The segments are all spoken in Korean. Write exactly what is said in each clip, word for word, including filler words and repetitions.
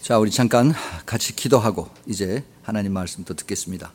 자, 우리 잠깐 같이 기도하고 이제 하나님 말씀 또 듣겠습니다.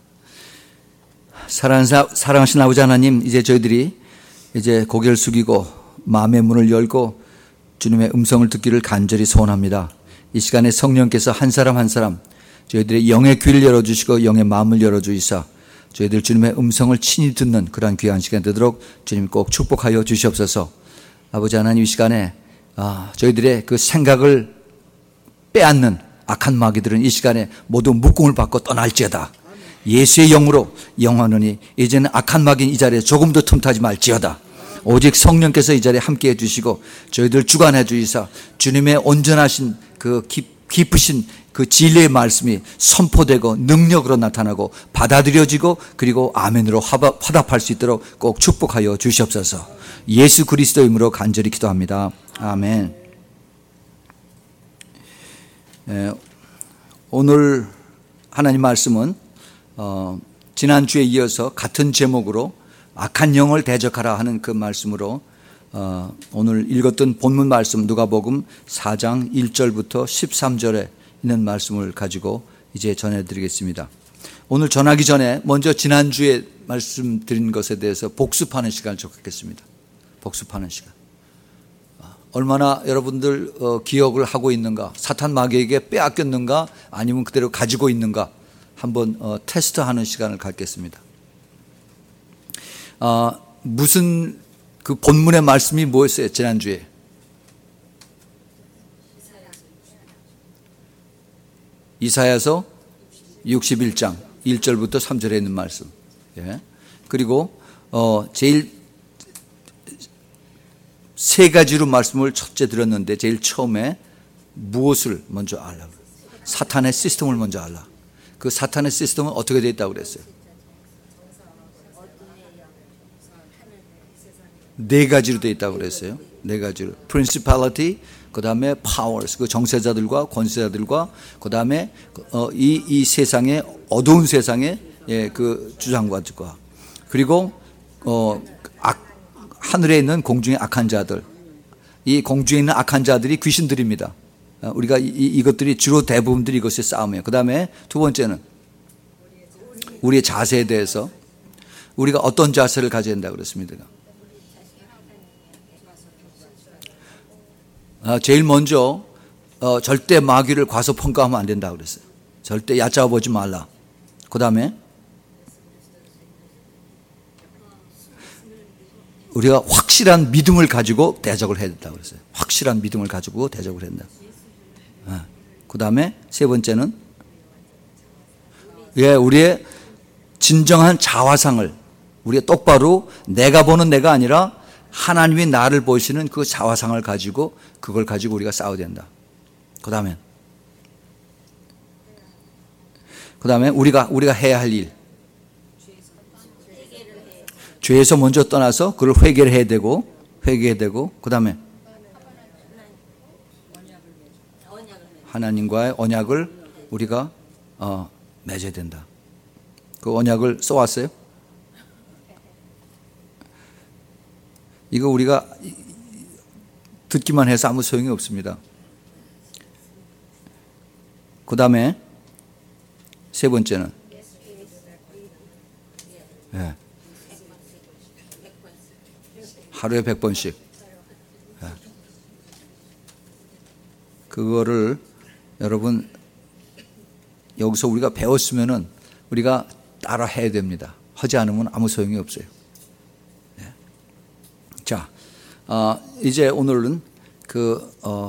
사랑하신 아버지 하나님, 이제 저희들이 이제 고개를 숙이고 마음의 문을 열고 주님의 음성을 듣기를 간절히 소원합니다. 이 시간에 성령께서 한 사람 한 사람 저희들의 영의 귀를 열어주시고 영의 마음을 열어주시사 저희들 주님의 음성을 친히 듣는 그러한 귀한 시간 되도록 주님 꼭 축복하여 주시옵소서. 아버지 하나님, 이 시간에 아, 저희들의 그 생각을 빼앗는 악한 마귀들은 이 시간에 모두 묶음을 받고 떠날지어다. 예수의 영으로 영원하니 이제는 악한 마귀는 이 자리에 조금도 틈타지 말지어다. 오직 성령께서 이 자리에 함께해 주시고 저희들 주관해 주시사 주님의 온전하신 그 깊으신 그 진리의 말씀이 선포되고 능력으로 나타나고 받아들여지고 그리고 아멘으로 화답할 수 있도록 꼭 축복하여 주시옵소서. 예수 그리스도의 이름으로 간절히 기도합니다. 아멘. 예, 오늘 하나님 말씀은 어, 지난주에 이어서 같은 제목으로 악한 영을 대적하라 하는 그 말씀으로 어, 오늘 읽었던 본문 말씀 누가복음 사 장 일 절부터 십삼 절에 있는 말씀을 가지고 이제 전해드리겠습니다. 오늘 전하기 전에 먼저 지난주에 말씀드린 것에 대해서 복습하는 시간을 좀 갖겠습니다. 복습하는 시간. 얼마나 여러분들 기억을 하고 있는가, 사탄 마귀에게 빼앗겼는가 아니면 그대로 가지고 있는가 한번 테스트하는 시간을 갖겠습니다. 아, 무슨 그 본문의 말씀이 뭐였어요? 지난주에 이사야서 육십일 장 일 절부터 삼 절에 있는 말씀. 예. 그리고 어, 제일 세 가지로 말씀을 첫째 드렸는데 제일 처음에 무엇을 먼저 알라? 사탄의 시스템을 먼저 알라. 그 사탄의 시스템은 어떻게 되어 있다고 그랬어요? 네 가지로 되어 있다고 그랬어요. 네 가지로. Principality, 그 다음에 Powers, 그 정세자들과 권세자들과 그 다음에 어, 이, 이 세상의 어두운 세상의 예, 그 주장과들과 그리고 어, 악 하늘에 있는 공중의 악한 자들, 이 공중에 있는 악한 자들이 귀신들입니다. 우리가 이, 이것들이 주로 대부분들이 이것의 싸움이에요. 그 다음에 두 번째는 우리의 자세에 대해서 우리가 어떤 자세를 가져야 된다고 그랬습니다. 아, 제일 먼저 어, 절대 마귀를 과소평가하면 안 된다고 그랬어요. 절대 얕잡아 보지 말라. 그 다음에 우리가 확실한 믿음을 가지고 대적을 해야 된다고 그랬어요. 확실한 믿음을 가지고 대적을 해야 된다. 네. 그 다음에 세 번째는 예, 우리의 진정한 자화상을 우리가 똑바로 내가 보는 내가 아니라 하나님이 나를 보시는 그 자화상을 가지고 그걸 가지고 우리가 싸워야 된다. 그 다음에 그 다음에 우리가 우리가 해야 할 일. 죄에서 먼저 떠나서 그걸 회개를 해야 되고 회개해야 되고 그 다음에 하나님과의 언약을 우리가 어, 맺어야 된다. 그 언약을 써왔어요? 이거 우리가 듣기만 해서 아무 소용이 없습니다. 그 다음에 세 번째는 네. 하루에 백 번씩. 그거를 여러분 여기서 우리가 배웠으면은 우리가 따라 해야 됩니다. 하지 않으면 아무 소용이 없어요. 자, 어, 이제 오늘은 그 어,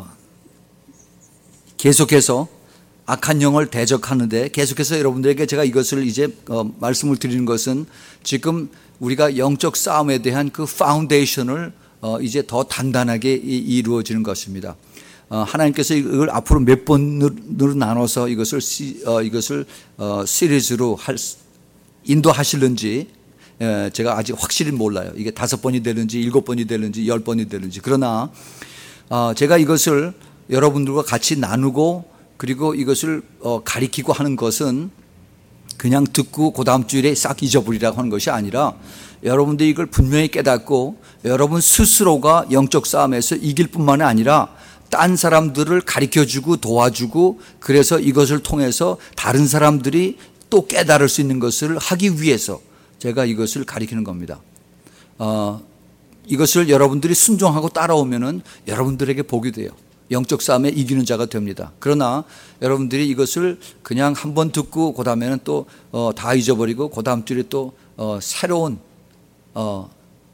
계속해서 악한 영을 대적하는데 계속해서 여러분들에게 제가 이것을 이제 어, 말씀을 드리는 것은 지금 우리가 영적 싸움에 대한 그 파운데이션을 어, 이제 더 단단하게 이, 이루어지는 것입니다. 어, 하나님께서 이걸 앞으로 몇 번으로 나눠서 이것을 시, 어, 이것을 어, 시리즈로 할, 인도하실는지 예, 제가 아직 확실히 몰라요. 이게 다섯 번이 되는지 일곱 번이 되는지 열 번이 되는지. 그러나 어, 제가 이것을 여러분들과 같이 나누고 그리고 이것을 어, 가리키고 하는 것은 그냥 듣고 그 다음 주일에 싹 잊어버리라고 하는 것이 아니라 여러분들이 이걸 분명히 깨닫고 여러분 스스로가 영적 싸움에서 이길 뿐만 아니라 딴 사람들을 가르쳐주고 도와주고 그래서 이것을 통해서 다른 사람들이 또 깨달을 수 있는 것을 하기 위해서 제가 이것을 가르치는 겁니다. 어, 이것을 여러분들이 순종하고 따라오면은 여러분들에게 복이 돼요. 영적 싸움에 이기는 자가 됩니다. 그러나 여러분들이 이것을 그냥 한번 듣고 그 다음에는 또 다 잊어버리고 그 다음 주에 또 어, 새로운 어,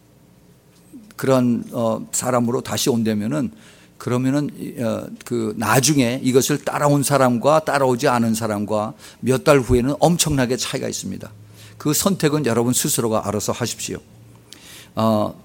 그런 어, 사람으로 다시 온다면은 그러면은 어, 그 나중에 이것을 따라온 사람과 따라오지 않은 사람과 몇 달 후에는 엄청나게 차이가 있습니다. 그 선택은 여러분 스스로가 알아서 하십시오. 어,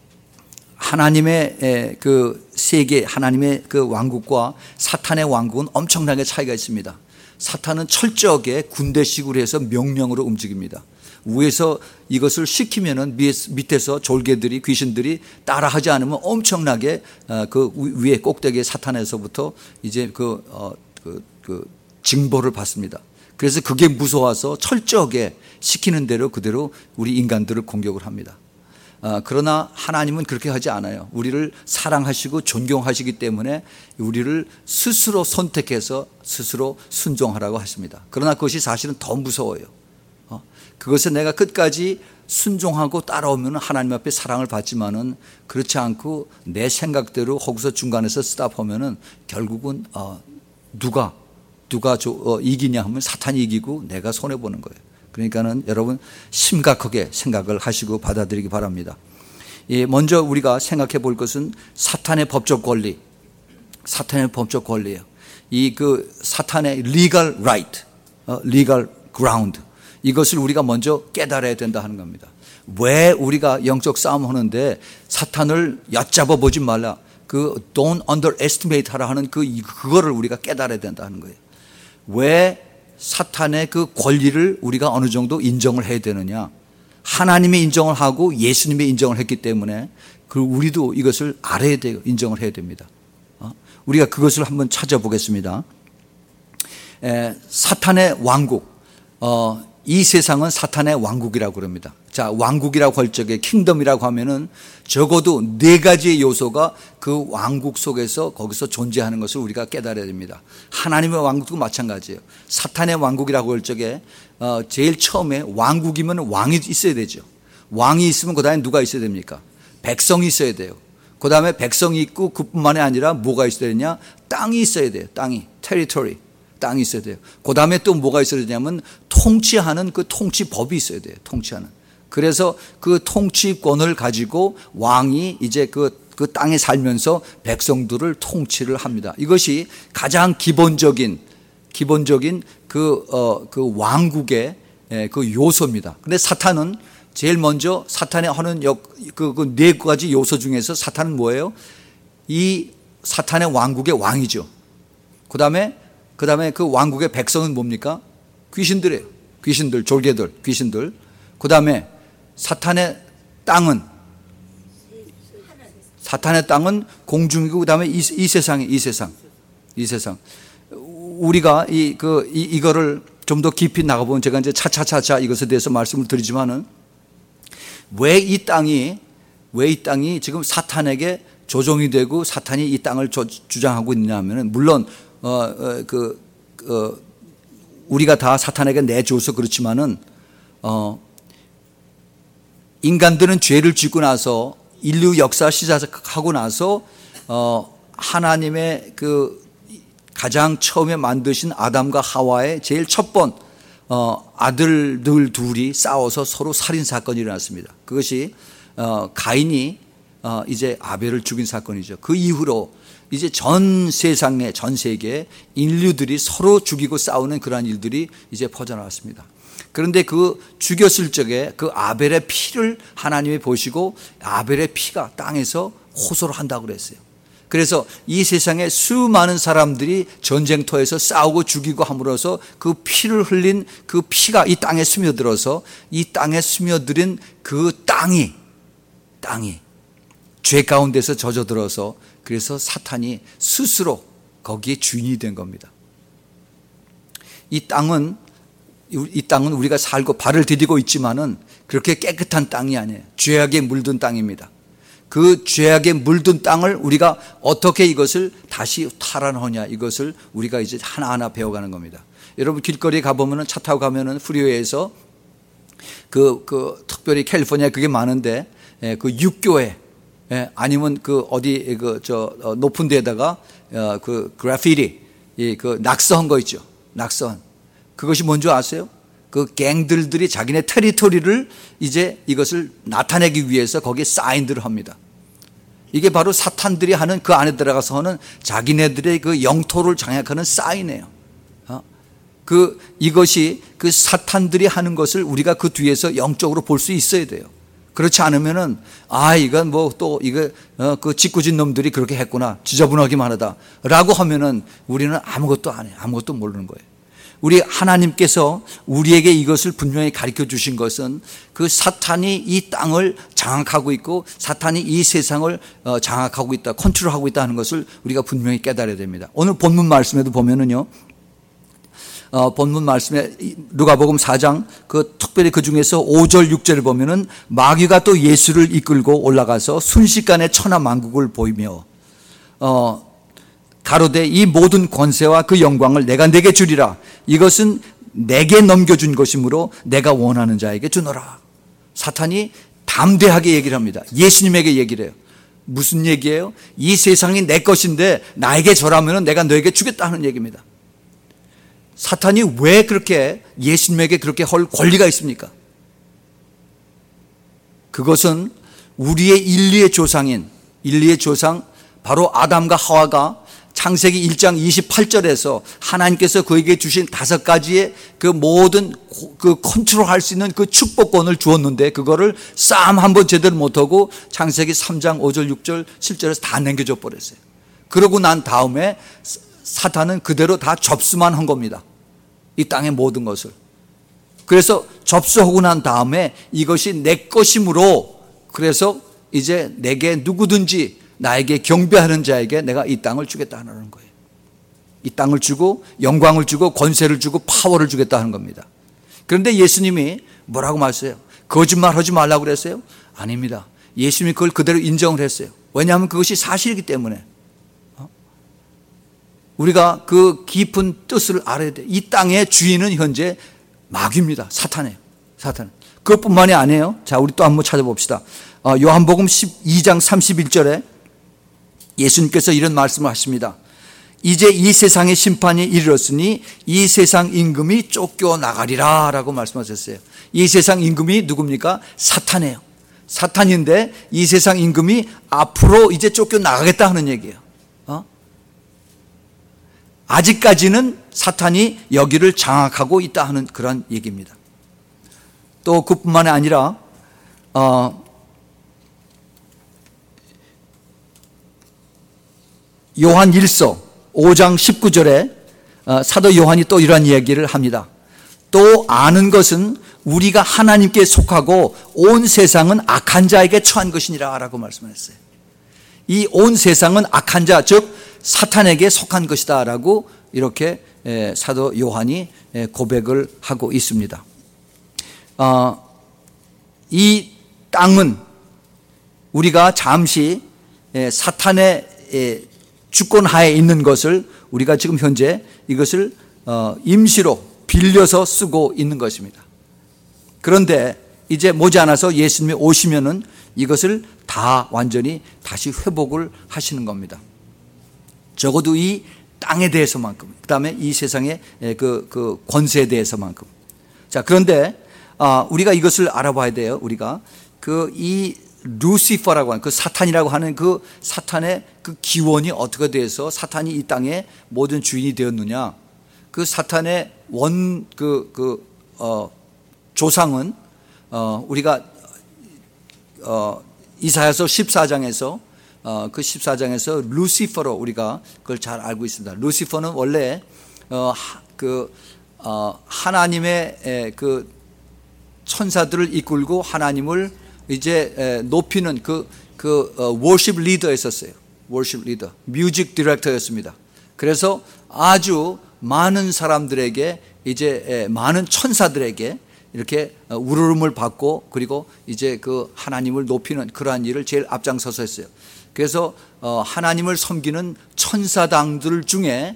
하나님의 그 세계, 하나님의 그 왕국과 사탄의 왕국은 엄청나게 차이가 있습니다. 사탄은 철저하게 군대식으로 해서 명령으로 움직입니다. 위에서 이것을 시키면은 밑에서 졸개들이, 귀신들이 따라하지 않으면 엄청나게 그 위에 꼭대기에 사탄에서부터 이제 그, 어, 그, 그 징벌을 받습니다. 그래서 그게 무서워서 철저하게 시키는 대로 그대로 우리 인간들을 공격을 합니다. 어, 그러나 하나님은 그렇게 하지 않아요. 우리를 사랑하시고 존경하시기 때문에 우리를 스스로 선택해서 스스로 순종하라고 하십니다. 그러나 그것이 사실은 더 무서워요. 어? 그것을 내가 끝까지 순종하고 따라오면 하나님 앞에 사랑을 받지만은 그렇지 않고 내 생각대로 거기서 중간에서 스탑하면은 결국은 어, 누가 누가 저, 어, 이기냐 하면 사탄이 이기고 내가 손해보는 거예요. 그러니까는 여러분 심각하게 생각을 하시고 받아들이기 바랍니다. 예, 먼저 우리가 생각해 볼 것은 사탄의 법적 권리, 사탄의 법적 권리예요. 이 그 사탄의 legal right, 어, legal ground, 이것을 우리가 먼저 깨달아야 된다 하는 겁니다. 왜 우리가 영적 싸움 하는데 사탄을 얕잡아 보지 말라, 그 don't underestimate 하라 하는 그 그거를 우리가 깨달아야 된다 하는 거예요. 왜 사탄의 그 권리를 우리가 어느 정도 인정을 해야 되느냐? 하나님의 인정을 하고 예수님의 인정을 했기 때문에 그 우리도 이것을 알아야 돼요. 인정을 해야 됩니다. 어? 우리가 그것을 한번 찾아보겠습니다. 에, 사탄의 왕국, 어, 이 세상은 사탄의 왕국이라고 그럽니다. 자, 왕국이라고 할 적에 킹덤이라고 하면은 적어도 네 가지의 요소가 그 왕국 속에서 거기서 존재하는 것을 우리가 깨달아야 됩니다. 하나님의 왕국도 마찬가지예요. 사탄의 왕국이라고 할 적에 어, 제일 처음에 왕국이면 왕이 있어야 되죠. 왕이 있으면 그 다음에 누가 있어야 됩니까? 백성이 있어야 돼요. 그 다음에 백성이 있고 그뿐만이 아니라 뭐가 있어야 되냐? 땅이 있어야 돼요. 땅이, territory. 땅이 있어야 돼요. 그 다음에 또 뭐가 있어야 되냐면 통치하는 그 통치법이 있어야 돼요. 통치하는. 그래서 그 통치권을 가지고 왕이 이제 그, 그 땅에 살면서 백성들을 통치를 합니다. 이것이 가장 기본적인, 기본적인 그, 어, 그 왕국의 그 요소입니다. 근데 사탄은 제일 먼저 사탄의 하는 역, 그, 그 네 가지 요소 중에서 사탄은 뭐예요? 이 사탄의 왕국의 왕이죠. 그 다음에 그 다음에 그 왕국의 백성은 뭡니까? 귀신들이에요. 귀신들, 졸개들, 귀신들. 그 다음에 사탄의 땅은, 사탄의 땅은 공중이고, 그 다음에 이, 이 세상이, 이 세상. 이 세상. 우리가 이, 그, 이, 이거를 좀 더 깊이 나가보면 제가 이제 차차차차 이것에 대해서 말씀을 드리지만은 왜 이 땅이, 왜 이 땅이 지금 사탄에게 조종이 되고 사탄이 이 땅을 조, 주장하고 있느냐 하면은 물론 어, 어, 그, 어, 우리가 다 사탄에게 내줘서 그렇지만은, 어, 인간들은 죄를 짓고 나서 인류 역사 시작하고 나서, 어, 하나님의 그 가장 처음에 만드신 아담과 하와의 제일 첫 번, 어, 아들들 둘이 싸워서 서로 살인사건이 일어났습니다. 그것이, 어, 가인이, 어, 이제 아벨을 죽인 사건이죠. 그 이후로 이제 전 세상에, 전 세계에 인류들이 서로 죽이고 싸우는 그러한 일들이 이제 퍼져나왔습니다. 그런데 그 죽였을 적에 그 아벨의 피를 하나님이 보시고 아벨의 피가 땅에서 호소를 한다고 그랬어요. 그래서 이 세상에 수많은 사람들이 전쟁터에서 싸우고 죽이고 함으로써 그 피를 흘린 그 피가 이 땅에 스며들어서 이 땅에 스며들인 그 땅이, 땅이 죄 가운데서 젖어들어서 그래서 사탄이 스스로 거기에 주인이 된 겁니다. 이 땅은, 이 땅은 우리가 살고 발을 디디고 있지만은 그렇게 깨끗한 땅이 아니에요. 죄악에 물든 땅입니다. 그 죄악에 물든 땅을 우리가 어떻게 이것을 다시 탈환하냐, 이것을 우리가 이제 하나하나 배워가는 겁니다. 여러분 길거리에 가보면은, 차 타고 가면은 프리웨이에서 그, 그 특별히 캘리포니아에 그게 많은데, 예, 그 육교에, 예, 아니면 그 어디 그 저 높은 데다가 어, 그 그래피티, 예, 그 낙서한 거 있죠. 낙서한. 그것이 뭔지 아세요? 그 갱들들이 자기네 테리토리를 이제 이것을 나타내기 위해서 거기에 사인들을 합니다. 이게 바로 사탄들이 하는, 그 안에 들어가서 하는 자기네들의 그 영토를 장악하는 사인이에요. 어? 그 이것이 그 사탄들이 하는 것을 우리가 그 뒤에서 영적으로 볼 수 있어야 돼요. 그렇지 않으면은 아 이건 뭐 또 이거 어, 그 짓궂은 놈들이 그렇게 했구나, 지저분하기만 하다라고 하면은 우리는 아무것도 안 해, 아무것도 모르는 거예요. 우리 하나님께서 우리에게 이것을 분명히 가르쳐 주신 것은 그 사탄이 이 땅을 장악하고 있고 사탄이 이 세상을 장악하고 있다, 컨트롤하고 있다 하는 것을 우리가 분명히 깨달아야 됩니다. 오늘 본문 말씀에도 보면은요, 어, 본문 말씀에 누가복음 사 장 그 특별히 그 중에서 오 절 육 절을 보면은 마귀가 또 예수를 이끌고 올라가서 순식간에 천하 만국을 보이며 어 가로되 이 모든 권세와 그 영광을 내가 내게 주리라. 이것은 내게 넘겨준 것이므로 내가 원하는 자에게 주노라. 사탄이 담대하게 얘기를 합니다. 예수님에게 얘기를 해요. 무슨 얘기예요? 이 세상이 내 것인데 나에게 절하면 내가 너에게 주겠다 하는 얘기입니다. 사탄이 왜 그렇게 예수님에게 그렇게 할 권리가 있습니까? 그것은 우리의 인류의 조상인, 인류의 조상 바로 아담과 하와가 창세기 일 장 이십팔 절에서 하나님께서 그에게 주신 다섯 가지의 그 모든 그 컨트롤할 수 있는 그 축복권을 주었는데 그거를 싸움 한번 제대로 못하고 창세기 삼 장 오 절 육 절 칠 절에서 다 남겨줘 버렸어요. 그러고 난 다음에 사탄은 그대로 다 접수만 한 겁니다. 이 땅의 모든 것을. 그래서 접수하고 난 다음에 이것이 내 것이므로, 그래서 이제 내게 누구든지 나에게 경배하는 자에게 내가 이 땅을 주겠다는 거예요. 이 땅을 주고 영광을 주고 권세를 주고 파워를 주겠다 하는 겁니다. 그런데 예수님이 뭐라고 말했어요? 거짓말하지 말라고 그랬어요? 아닙니다. 예수님이 그걸 그대로 인정을 했어요. 왜냐하면 그것이 사실이기 때문에. 우리가 그 깊은 뜻을 알아야 돼요. 이 땅의 주인은 현재 마귀입니다. 사탄이에요. 사탄. 그것뿐만이 아니에요. 자, 우리 또 한번 찾아봅시다. 요한복음 십이 장 삼십일 절에 예수님께서 이런 말씀을 하십니다. 이제 이 세상의 심판이 이르렀으니 이 세상 임금이 쫓겨나가리라 라고 말씀하셨어요. 이 세상 임금이 누굽니까? 사탄이에요. 사탄인데 이 세상 임금이 앞으로 이제 쫓겨나가겠다 하는 얘기예요. 어? 아직까지는 사탄이 여기를 장악하고 있다 하는 그런 얘기입니다. 또 그뿐만이 아니라 어, 요한 일서 오 장 십구 절에 사도 요한이 또 이러한 이야기를 합니다. 또 아는 것은 우리가 하나님께 속하고 온 세상은 악한 자에게 처한 것이니라 라고 말씀했어요. 이 온 세상은 악한 자, 즉 사탄에게 속한 것이다 라고 이렇게 사도 요한이 고백을 하고 있습니다. 이 땅은 우리가 잠시 사탄의 주권 하에 있는 것을 우리가 지금 현재 이것을 임시로 빌려서 쓰고 있는 것입니다. 그런데 이제 머지않아서 예수님이 오시면은 이것을 다 완전히 다시 회복을 하시는 겁니다. 적어도 이 땅에 대해서만큼, 그 다음에 이 세상의 그, 그 권세에 대해서만큼. 자, 그런데 우리가 이것을 알아봐야 돼요. 우리가 그 이 루시퍼라고 하는 그 사탄이라고 하는 그 사탄의 그 기원이 어떻게 돼서 사탄이 이 땅의 모든 주인이 되었느냐. 그 사탄의 원 그 그 어 조상은 어 우리가 어 이사야서 십사 장에서 어 그 십사 장에서 루시퍼로 우리가 그걸 잘 알고 있습니다. 루시퍼는 원래 어 그 어 하나님의 그 천사들을 이끌고 하나님을 이제 높이는 그, 그, 워십 리더였었어요. 워십 리더. 뮤직 디렉터였습니다. 그래서 아주 많은 사람들에게 이제 많은 천사들에게 이렇게 우르름을 받고 그리고 이제 그 하나님을 높이는 그러한 일을 제일 앞장서서 했어요. 그래서 하나님을 섬기는 천사당들 중에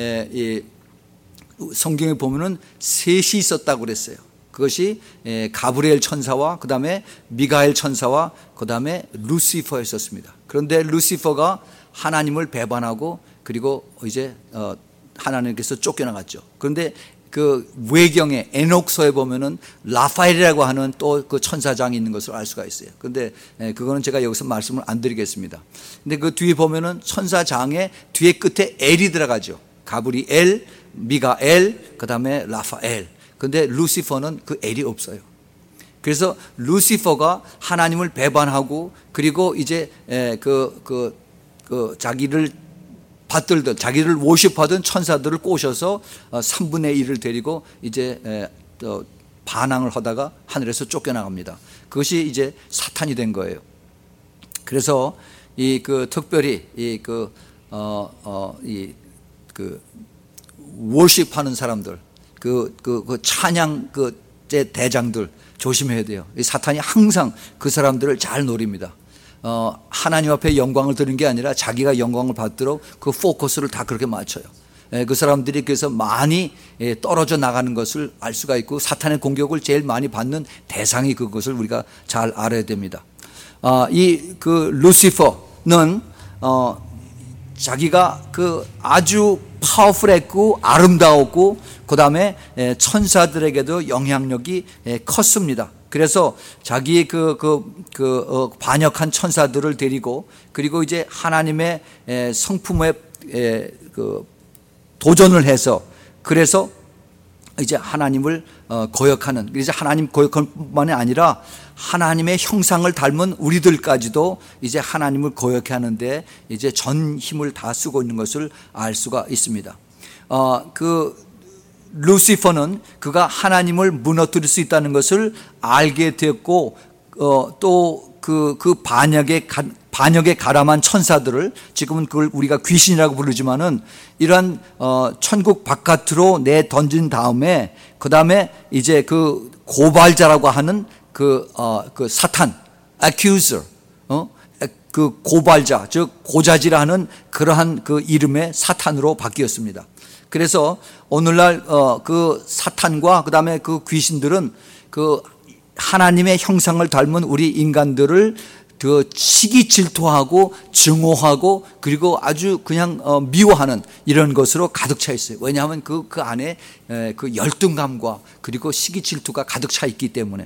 성경에 보면은 셋이 있었다고 그랬어요. 그것이 가브리엘 천사와 그 다음에 미가엘 천사와 그 다음에 루시퍼였었습니다. 그런데 루시퍼가 하나님을 배반하고 그리고 이제 하나님께서 쫓겨나갔죠. 그런데 그 외경에 에녹서에 보면은 라파엘이라고 하는 또 그 천사장이 있는 것을 알 수가 있어요. 그런데 그거는 제가 여기서 말씀을 안 드리겠습니다. 근데 그 뒤에 보면은 천사장의 뒤에 끝에 엘이 들어가죠. 가브리엘, 미가엘, 그 다음에 라파엘. 근데 루시퍼는 그 엘이 없어요. 그래서 루시퍼가 하나님을 배반하고 그리고 이제 그, 그, 그 자기를 받들던 자기를 워십하던 천사들을 꼬셔서 삼분의 일을 데리고 이제 반항을 하다가 하늘에서 쫓겨나갑니다. 그것이 이제 사탄이 된 거예요. 그래서 이 그 특별히 이 그 어 어 이 그 워십하는 사람들 그 그 그 찬양 그 대장들 조심해야 돼요. 이 사탄이 항상 그 사람들을 잘 노립니다. 어, 하나님 앞에 영광을 드리는 게 아니라 자기가 영광을 받도록 그 포커스를 다 그렇게 맞춰요. 예, 그 사람들이 그래서 많이 예, 떨어져 나가는 것을 알 수가 있고 사탄의 공격을 제일 많이 받는 대상이 그것을 우리가 잘 알아야 됩니다. 어, 이 그 루시퍼는 어, 자기가 그 아주 파워풀했고 아름다웠고 그 다음에 천사들에게도 영향력이 컸습니다. 그래서 자기의 그, 그, 그, 어, 반역한 천사들을 데리고 그리고 이제 하나님의 에, 성품에 에, 그, 도전을 해서 그래서 이제 하나님을 어, 거역하는 이제 하나님 거역뿐만이 아니라 하나님의 형상을 닮은 우리들까지도 이제 하나님을 거역해 하는데 이제 전 힘을 다 쓰고 있는 것을 알 수가 있습니다. 어, 그 루시퍼는 그가 하나님을 무너뜨릴 수 있다는 것을 알게 되었고 어, 또 그 그 반역에 가, 반역에 가람한 천사들을 지금은 그걸 우리가 귀신이라고 부르지만은 이러한 어, 천국 바깥으로 내 던진 다음에 그 다음에 이제 그 고발자라고 하는 그, 어, 그 사탄, accuser, 어, 그 고발자, 즉 고자질하는 그러한 그 이름의 사탄으로 바뀌었습니다. 그래서 오늘날 어, 그 사탄과 그 다음에 그 귀신들은 그 하나님의 형상을 닮은 우리 인간들을 그 시기 질투하고 증오하고 그리고 아주 그냥 어, 미워하는 이런 것으로 가득 차 있어요. 왜냐하면 그, 그 안에 에, 그 열등감과 그리고 시기 질투가 가득 차 있기 때문에.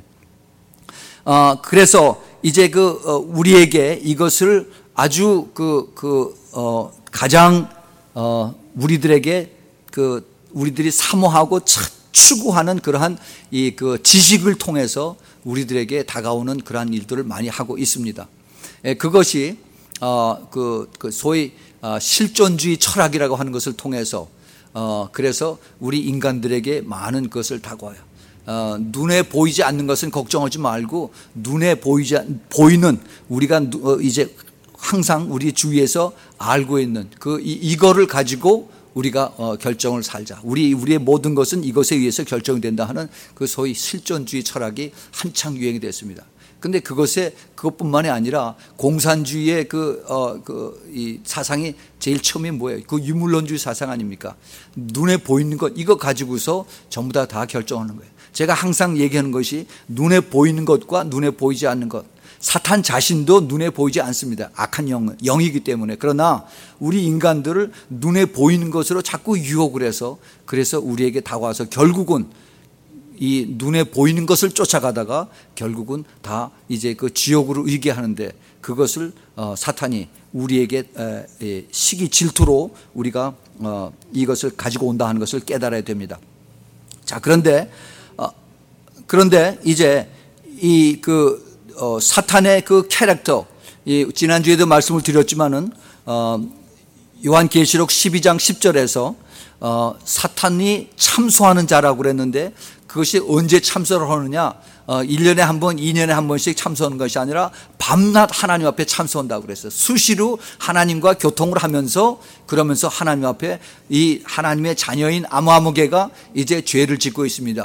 어, 그래서 이제 그 어, 우리에게 이것을 아주 그, 그 어, 가장 어, 우리들에게 그 우리들이 사모하고 추구하는 그러한 이 그 지식을 통해서 우리들에게 다가오는 그러한 일들을 많이 하고 있습니다. 예, 그것이 어, 그, 그 소위 어, 실존주의 철학이라고 하는 것을 통해서 어, 그래서 우리 인간들에게 많은 것을 다가와요. 어, 눈에 보이지 않는 것은 걱정하지 말고 눈에 보이지 보이는 우리가 어, 이제 항상 우리 주위에서 알고 있는 그 이, 이거를 가지고 우리가 어, 결정을 살자. 우리 우리의 모든 것은 이것에 의해서 결정이 된다 하는 그 소위 실존주의 철학이 한창 유행이 됐습니다. 근데 그것에 그것뿐만이 아니라 공산주의의 그 어 그 이 사상이 제일 처음이 뭐예요? 그 유물론주의 사상 아닙니까? 눈에 보이는 것 이거 가지고서 전부 다 다 결정하는 거예요. 제가 항상 얘기하는 것이 눈에 보이는 것과 눈에 보이지 않는 것. 사탄 자신도 눈에 보이지 않습니다. 악한 영, 영이기 때문에. 그러나 우리 인간들을 눈에 보이는 것으로 자꾸 유혹을 해서 그래서 우리에게 다가와서 결국은 이 눈에 보이는 것을 쫓아가다가 결국은 다 이제 그 지옥으로 이게 하는데 그것을 어, 사탄이 우리에게 에, 시기 질투로 우리가 어, 이것을 가지고 온다 하는 것을 깨달아야 됩니다. 자, 그런데 어, 그런데 이제 이 그 어, 사탄의 그 캐릭터, 이 지난주에도 말씀을 드렸지만은 어, 요한계시록 십이 장 십 절에서 어, 사탄이 참소하는 자라고 그랬는데 그것이 언제 참소를 하느냐? 어, 일 년에 한 번, 이 년에 한 번씩 참소하는 것이 아니라 밤낮 하나님 앞에 참소한다고 그랬어요. 수시로 하나님과 교통을 하면서 그러면서 하나님 앞에 이 하나님의 자녀인 아무아무개가 이제 죄를 짓고 있습니다.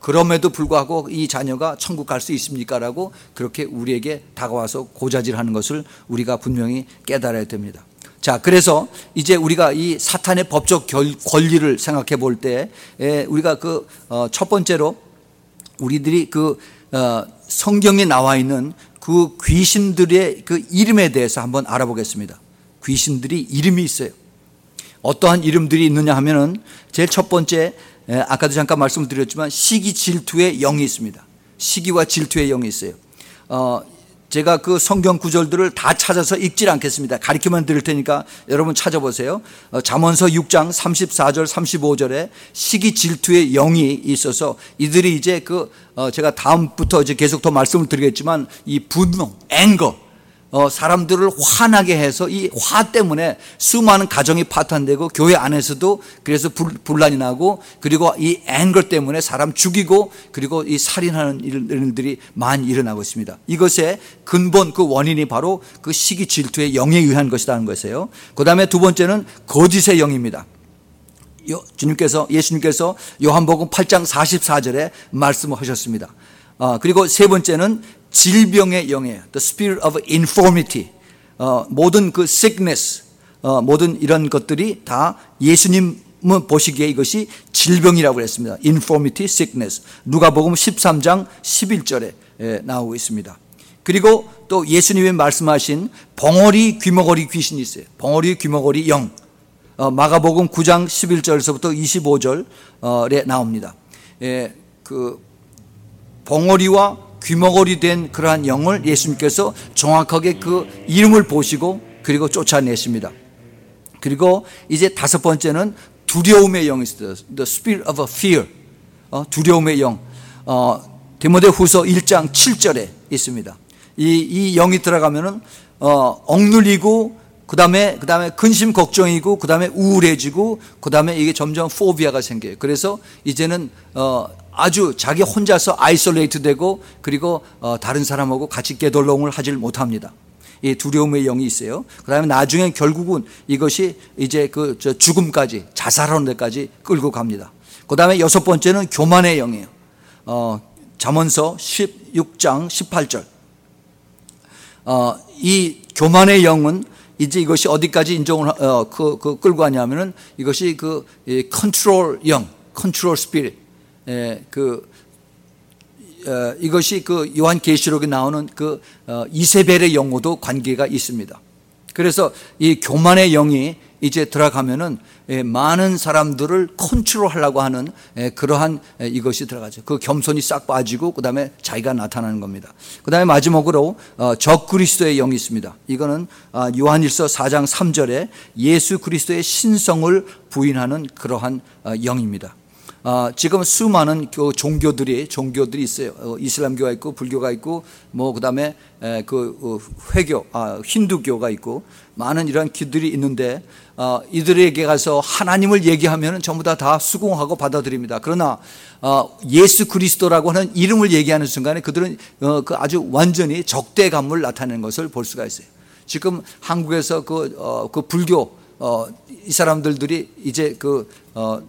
그럼에도 불구하고 이 자녀가 천국 갈 수 있습니까? 라고 그렇게 우리에게 다가와서 고자질하는 것을 우리가 분명히 깨달아야 됩니다. 자, 그래서 이제 우리가 이 사탄의 법적 권리를 생각해 볼 때 우리가 그 첫 번째로 우리들이 그 성경에 나와 있는 그 귀신들의 그 이름에 대해서 한번 알아보겠습니다. 귀신들이 이름이 있어요. 어떠한 이름들이 있느냐 하면은 제일 첫 번째, 아까도 잠깐 말씀을 드렸지만 시기 질투의 영이 있습니다. 시기와 질투의 영이 있어요. 어, 제가 그 성경 구절들을 다 찾아서 읽질 않겠습니다. 가르치만 드릴 테니까 여러분 찾아보세요. 어, 잠언서 육 장 삼십사 절 삼십오 절에 시기 질투의 영이 있어서 이들이 이제 그 어, 제가 다음부터 이제 계속 더 말씀을 드리겠지만 이 분노, 앵거, 어, 사람들을 화나게 해서 이 화 때문에 수많은 가정이 파탄되고 교회 안에서도 그래서 불, 분란이 나고 그리고 이 앵거 때문에 사람 죽이고 그리고 이 살인하는 일들이 많이 일어나고 있습니다. 이것의 근본 그 원인이 바로 그 시기 질투의 영에 의한 것이라는 것이에요. 그 다음에 두 번째는 거짓의 영입니다. 주님께서, 예수님께서 요한복음 팔 장 사십사 절에 말씀하셨습니다. 어, 그리고 세 번째는 질병의 영이에요. The spirit of infirmity. 어, 모든 그 sickness, 어, 모든 이런 것들이 다 예수님 보시기에 이것이 질병이라고 했습니다. infirmity, sickness. 누가복음 십삼 장 십일 절에 예, 나오고 있습니다. 그리고 또 예수님이 말씀하신 벙어리 귀머거리 귀신이 있어요. 벙어리 귀머거리 영. 어, 마가복음 구 장 십일 절에서부터 이십오 절에 나옵니다. 예, 그 벙어리와 귀머거리 된 그러한 영을 예수님께서 정확하게 그 이름을 보시고 그리고 쫓아내십니다. 그리고 이제 다섯 번째는 두려움의 영이 있어요. The spirit of fear. 어, 두려움의 영. 어, 디모데후서 일 장 칠 절에 있습니다. 이, 이 영이 들어가면은 어, 억눌리고 그 다음에, 그 다음에 근심 걱정이고, 그 다음에 우울해지고, 그 다음에 이게 점점 포비아가 생겨요. 그래서 이제는, 어, 아주 자기 혼자서 아이솔레이트 되고, 그리고, 어, 다른 사람하고 같이 게덜롱을 하질 못합니다. 이 두려움의 영이 있어요. 그 다음에 나중에 결국은 이것이 이제 그, 저 죽음까지, 자살하는 데까지 끌고 갑니다. 그 다음에 여섯 번째는 교만의 영이에요. 어, 잠언서 십육 장 십팔 절. 어, 이 교만의 영은 이제 이것이 어디까지 인정을 어, 그, 그 끌고 가냐면은 이것이 그 컨트롤 영, 컨트롤 스피릿, 예, 그 어, 이것이 그 요한계시록에 나오는 그 어, 이세벨의 영호도 관계가 있습니다. 그래서 이 교만의 영이 이제 들어가면은 예, 많은 사람들을 컨트롤하려고 하는 예, 그러한 예, 이것이 들어가죠. 그 겸손이 싹 빠지고 그 다음에 자기가 나타나는 겁니다. 그 다음에 마지막으로 어, 적그리스도의 영이 있습니다. 이거는 어, 요한일서 사 장 삼 절에 예수 그리스도의 신성을 부인하는 그러한 어, 영입니다. 어, 지금 수많은 그 종교들이 종교들이 있어요. 어, 이슬람교가 있고 불교가 있고 뭐 그다음에 에, 그 어, 회교, 아, 힌두교가 있고 많은 이런 기들이 있는데 어, 이들에게 가서 하나님을 얘기하면 전부 다 다 수긍하고 받아들입니다. 그러나 어, 예수 그리스도라고 하는 이름을 얘기하는 순간에 그들은 어, 그 아주 완전히 적대감을 나타내는 것을 볼 수가 있어요. 지금 한국에서 그, 어, 그 불교 어, 이 사람들들이 이제 그 어,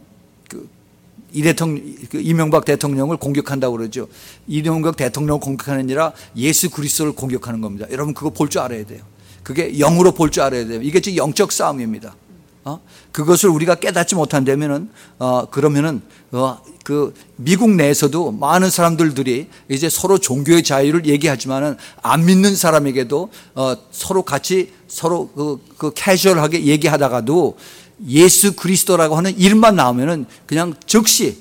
이 대통령, 이명박 대통령을 공격한다고 그러죠. 이명박 대통령을 공격하는 게 아니라 예수 그리스도를 공격하는 겁니다. 여러분 그거 볼 줄 알아야 돼요. 그게 영으로 볼 줄 알아야 돼요. 이게 지금 영적 싸움입니다. 어? 그것을 우리가 깨닫지 못한다면은, 어, 그러면은, 어, 그, 미국 내에서도 많은 사람들들이 이제 서로 종교의 자유를 얘기하지만은 안 믿는 사람에게도, 어, 서로 같이 서로 그, 그 캐주얼하게 얘기하다가도 예수 그리스도라고 하는 이름만 나오면은 그냥 즉시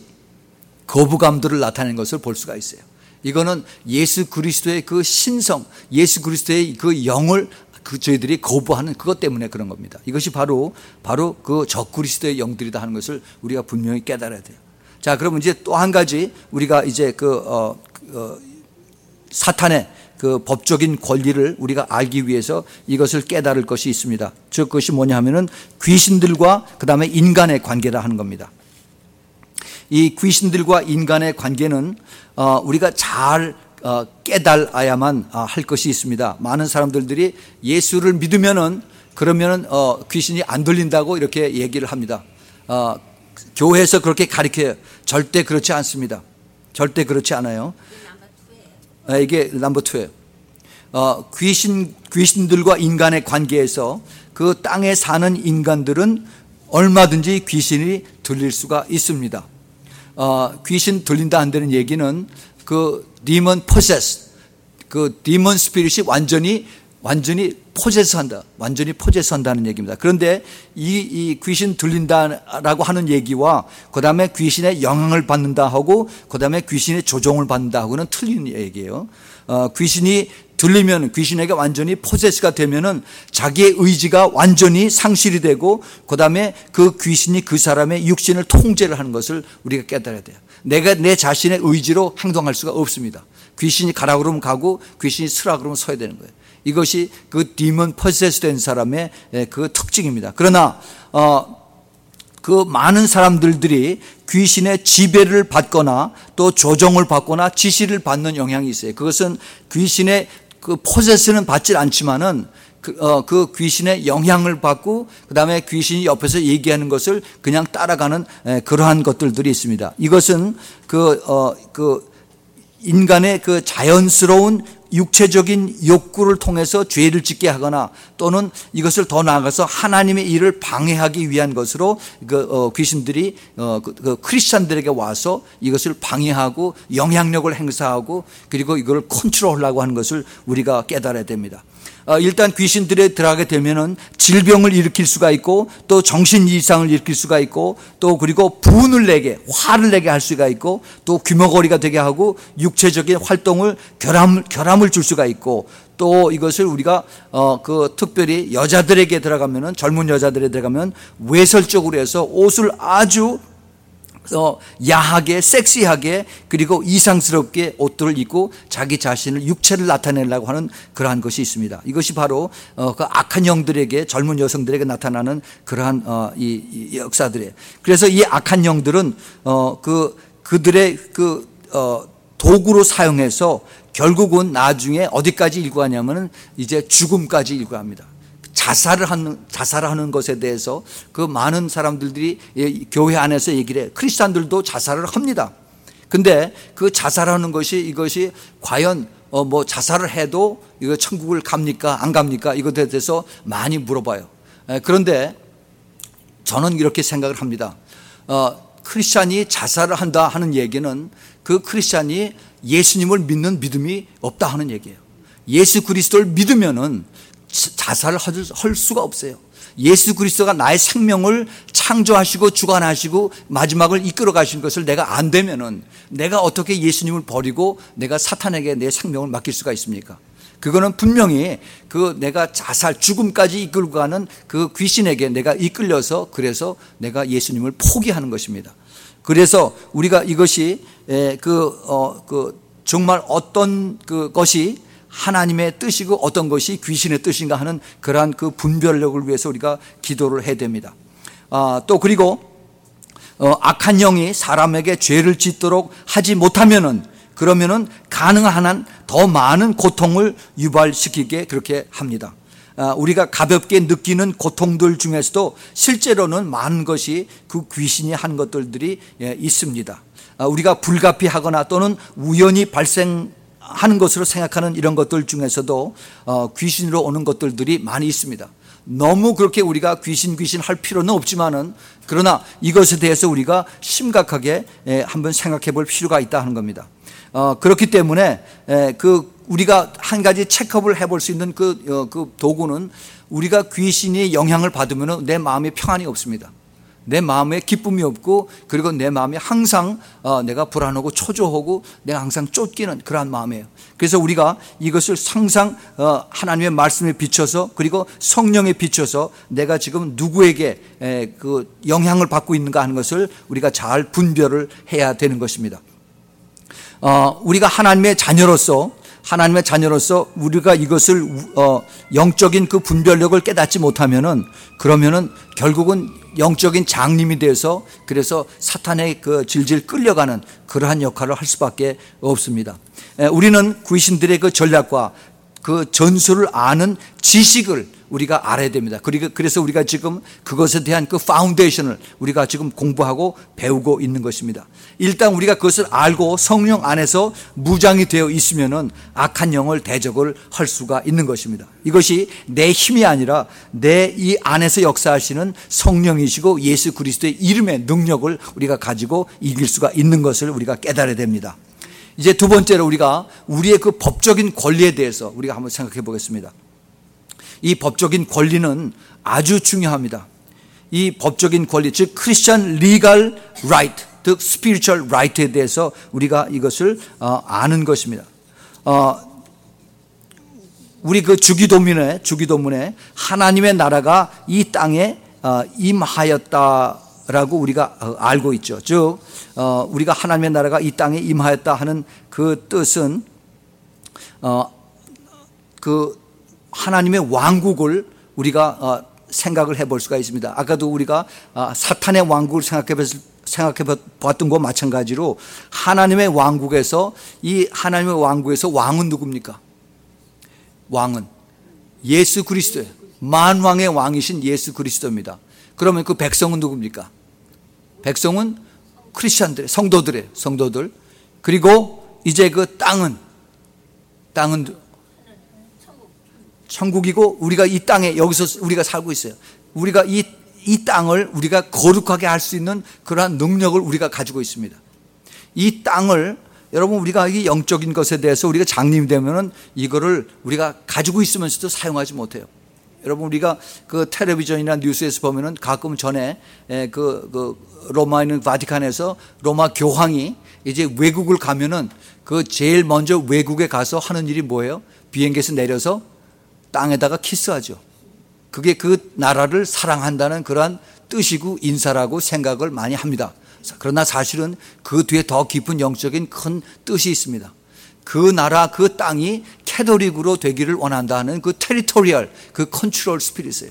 거부감들을 나타내는 것을 볼 수가 있어요. 이거는 예수 그리스도의 그 신성, 예수 그리스도의 그 영을 그 저희들이 거부하는 그것 때문에 그런 겁니다. 이것이 바로 바로 그 적그리스도의 영들이다 하는 것을 우리가 분명히 깨달아야 돼요. 자, 그러면 이제 또 한 가지 우리가 이제 그 어, 어, 사탄의 그 법적인 권리를 우리가 알기 위해서 이것을 깨달을 것이 있습니다. 즉 그것이 뭐냐 하면은 귀신들과 그 다음에 인간의 관계라 하는 겁니다. 이 귀신들과 인간의 관계는 어, 우리가 잘 어, 깨달아야만 어, 할 것이 있습니다. 많은 사람들이 예수를 믿으면은 그러면은 어, 귀신이 안 들린다고 이렇게 얘기를 합니다. 어, 교회에서 그렇게 가르쳐요. 절대 그렇지 않습니다. 절대 그렇지 않아요. 아, 이게 넘버 투예요. 어, 귀신, 귀신들과 인간의 관계에서 그 땅에 사는 인간들은 얼마든지 귀신이 들릴 수가 있습니다. 어, 귀신 들린다 한다는 얘기는 그 demon possess, 그 demon spirit이 완전히 완전히 포제스한다, 완전히 포제스한다는 얘기입니다. 그런데 이, 이 귀신 들린다라고 하는 얘기와 그 다음에 귀신의 영향을 받는다 하고 그 다음에 귀신의 조종을 받는다 하고는 틀린 얘기예요. 어, 귀신이 들리면 귀신에게 완전히 포제스가 되면은 자기의 의지가 완전히 상실이 되고 그 다음에 그 귀신이 그 사람의 육신을 통제를 하는 것을 우리가 깨달아야 돼요. 내가 내 자신의 의지로 행동할 수가 없습니다. 귀신이 가라 그러면 가고 귀신이 서라 그러면 서야 되는 거예요. 이것이 그 디몬 포세스 된 사람의 그 특징입니다. 그러나 어, 그 많은 사람들이 귀신의 지배를 받거나 또 조종을 받거나 지시를 받는 영향이 있어요. 그것은 귀신의 그 포세스는 받질 않지만은 그, 어, 그 귀신의 영향을 받고 그 다음에 귀신이 옆에서 얘기하는 것을 그냥 따라가는 에, 그러한 것들들이 있습니다. 이것은 그, 어, 그 인간의 그 자연스러운 육체적인 욕구를 통해서 죄를 짓게 하거나 또는 이것을 더 나아가서 하나님의 일을 방해하기 위한 것으로 그 어, 귀신들이 어, 그, 그 크리스찬들에게 와서 이것을 방해하고 영향력을 행사하고 그리고 이걸 컨트롤하려고 하는 것을 우리가 깨달아야 됩니다. 어, 일단 귀신들에 들어가게 되면은 질병을 일으킬 수가 있고 또 정신 이상을 일으킬 수가 있고 또 그리고 분을 내게 화를 내게 할 수가 있고 또 귀머거리가 되게 하고 육체적인 활동을 결함 결함을 줄 수가 있고 또 이것을 우리가 어 그 특별히 여자들에게 들어가면은 젊은 여자들에 들어가면 외설적으로 해서 옷을 아주 어, 야하게 섹시하게 그리고 이상스럽게 옷들을 입고 자기 자신을 육체를 나타내려고 하는 그러한 것이 있습니다. 이것이 바로 어, 그 악한 영들에게 젊은 여성들에게 나타나는 그러한 어, 이, 이 역사들이에요. 그래서 이 악한 영들은 어, 그 그들의 그 어, 도구로 사용해서 결국은 나중에 어디까지 일구하냐면은 이제 죽음까지 일구합니다. 자살을 하는, 자살을 하는 것에 대해서 그 많은 사람들이 교회 안에서 얘기를 해요. 크리스찬들도 자살을 합니다. 근데 그 자살하는 것이 이것이 과연 어 뭐 자살을 해도 이거 천국을 갑니까? 안 갑니까? 이것에 대해서 많이 물어봐요. 그런데 저는 이렇게 생각을 합니다. 어, 크리스찬이 자살을 한다 하는 얘기는 그 크리스찬이 예수님을 믿는 믿음이 없다 하는 얘기예요. 예수 그리스도를 믿으면은 자살을 할 수가 없어요. 예수 그리스도가 나의 생명을 창조하시고 주관하시고 마지막을 이끌어 가신 것을 내가 안 되면은 내가 어떻게 예수님을 버리고 내가 사탄에게 내 생명을 맡길 수가 있습니까? 그거는 분명히 그 내가 자살 죽음까지 이끌고 가는 그 귀신에게 내가 이끌려서 그래서 내가 예수님을 포기하는 것입니다. 그래서 우리가 이것이 그, 어, 그 정말 어떤 그 것이 하나님의 뜻이고 어떤 것이 귀신의 뜻인가 하는 그러한 그 분별력을 위해서 우리가 기도를 해야 됩니다. 아, 또 그리고 어, 악한 영이 사람에게 죄를 짓도록 하지 못하면은 그러면은 가능한 한 더 많은 고통을 유발시키게 그렇게 합니다. 아, 우리가 가볍게 느끼는 고통들 중에서도 실제로는 많은 것이 그 귀신이 한 것들이 예, 있습니다. 아, 우리가 불가피하거나 또는 우연히 발생 하는 것으로 생각하는 이런 것들 중에서도 어, 귀신으로 오는 것들이 많이 있습니다. 너무 그렇게 우리가 귀신 귀신 할 필요는 없지만은 그러나 이것에 대해서 우리가 심각하게 에, 한번 생각해 볼 필요가 있다 하는 겁니다. 어, 그렇기 때문에 에, 그 우리가 한 가지 체크업을 해볼 수 있는 그, 어, 그 도구는 우리가 귀신의 영향을 받으면 내 마음에 평안이 없습니다. 내 마음에 기쁨이 없고 그리고 내 마음이 항상 어, 내가 불안하고 초조하고 내가 항상 쫓기는 그러한 마음이에요. 그래서 우리가 이것을 항상 어, 하나님의 말씀에 비춰서 그리고 성령에 비춰서 내가 지금 누구에게 에, 그 영향을 받고 있는가 하는 것을 우리가 잘 분별을 해야 되는 것입니다. 어, 우리가 하나님의 자녀로서 하나님의 자녀로서 우리가 이것을 어, 영적인 그 분별력을 깨닫지 못하면은 그러면은 결국은 영적인 장님이 돼서 그래서 사탄의 그 질질 끌려가는 그러한 역할을 할 수밖에 없습니다. 에, 우리는 귀신들의 그 전략과 그 전술을 아는 지식을 우리가 알아야 됩니다. 그리고 그래서 우리가 지금 그것에 대한 그 파운데이션을 우리가 지금 공부하고 배우고 있는 것입니다. 일단 우리가 그것을 알고 성령 안에서 무장이 되어 있으면은 악한 영을 대적을 할 수가 있는 것입니다. 이것이 내 힘이 아니라 내 이 안에서 역사하시는 성령이시고 예수 그리스도의 이름의 능력을 우리가 가지고 이길 수가 있는 것을 우리가 깨달아야 됩니다. 이제 두 번째로 우리가 우리의 그 법적인 권리에 대해서 우리가 한번 생각해 보겠습니다. 이 법적인 권리는 아주 중요합니다. 이 법적인 권리, 즉 크리스천 리갈 라이트, 즉 스피리추얼 라이트에 대해서 우리가 이것을 어, 아는 것입니다. 어, 우리 그 주기도문에 주기도문에 하나님의 나라가 이 땅에 어, 임하였다라고 우리가 어, 알고 있죠. 즉 어, 우리가 하나님의 나라가 이 땅에 임하였다 하는 그 뜻은 어, 그 하나님의 왕국을 우리가 어, 생각을 해볼 수가 있습니다. 아까도 우리가 어, 사탄의 왕국을 생각해 생각해 봤던 것과 마찬가지로 하나님의 왕국에서 이 하나님의 왕국에서 왕은 누굽니까? 왕은 예수 그리스도예요. 만왕의 왕이신 예수 그리스도입니다. 그러면 그 백성은 누굽니까? 백성은 크리스천들, 성도들이에요. 성도들. 그리고 이제 그 땅은 땅은 천국이고 우리가 이 땅에 여기서 우리가 살고 있어요. 우리가 이, 이 땅을 우리가 거룩하게 할 수 있는 그러한 능력을 우리가 가지고 있습니다. 이 땅을 여러분 우리가 이 영적인 것에 대해서 우리가 장님이 되면은 이거를 우리가 가지고 있으면서도 사용하지 못해요. 여러분 우리가 그 텔레비전이나 뉴스에서 보면은 가끔 전에 그, 그 로마에 있는 바티칸에서 로마 교황이 이제 외국을 가면은 그 제일 먼저 외국에 가서 하는 일이 뭐예요? 비행기에서 내려서 땅에다가 키스하죠. 그게 그 나라를 사랑한다는 그러한 뜻이고 인사라고 생각을 많이 합니다. 그러나 사실은 그 뒤에 더 깊은 영적인 큰 뜻이 있습니다. 그 나라 그 땅이 캐토릭으로 되기를 원한다는 그 테리토리얼 그 컨트롤 스피릿이에요.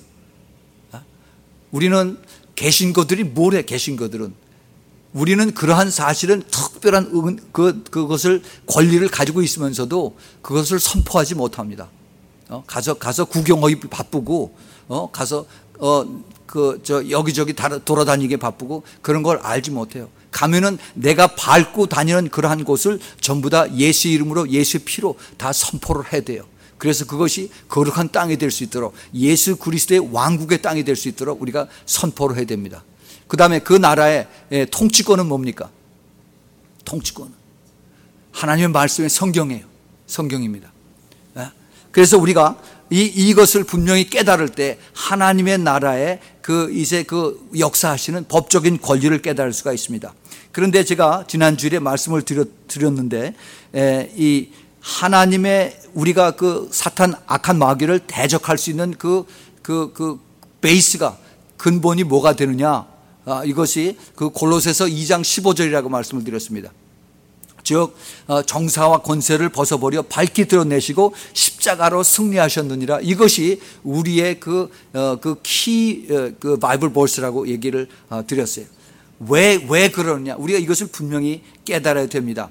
우리는 개신교들이 뭐래? 개신교들은 우리는 그러한 사실은 특별한 그, 그것을 권리를 가지고 있으면서도 그것을 선포하지 못합니다. 어, 가서 가서 구경하기 바쁘고 어, 가서 어, 그 저 여기저기 돌아다니기 바쁘고 그런 걸 알지 못해요. 가면은 내가 밟고 다니는 그러한 곳을 전부 다 예수 이름으로 예수의 피로 다 선포를 해야 돼요. 그래서 그것이 거룩한 땅이 될 수 있도록 예수 그리스도의 왕국의 땅이 될 수 있도록 우리가 선포를 해야 됩니다. 그 다음에 그 나라의 통치권은 뭡니까? 통치권은 하나님의 말씀의 성경이에요. 성경입니다. 그래서 우리가 이, 이것을 분명히 깨달을 때 하나님의 나라의 그 이제 그 역사하시는 법적인 권리를 깨달을 수가 있습니다. 그런데 제가 지난주에 말씀을 드렸, 드렸는데 에, 이 하나님의 우리가 그 사탄 악한 마귀를 대적할 수 있는 그, 그, 그 베이스가 근본이 뭐가 되느냐? 아, 이것이 그 골로새서 이 장 십오 절이라고 말씀을 드렸습니다. 즉 정사와 권세를 벗어버려 밝히 드러내시고 십자가로 승리하셨느니라. 이것이 우리의 그 그 키 그 바이블 버스라고 얘기를 드렸어요. 왜 왜 그러느냐? 우리가 이것을 분명히 깨달아야 됩니다.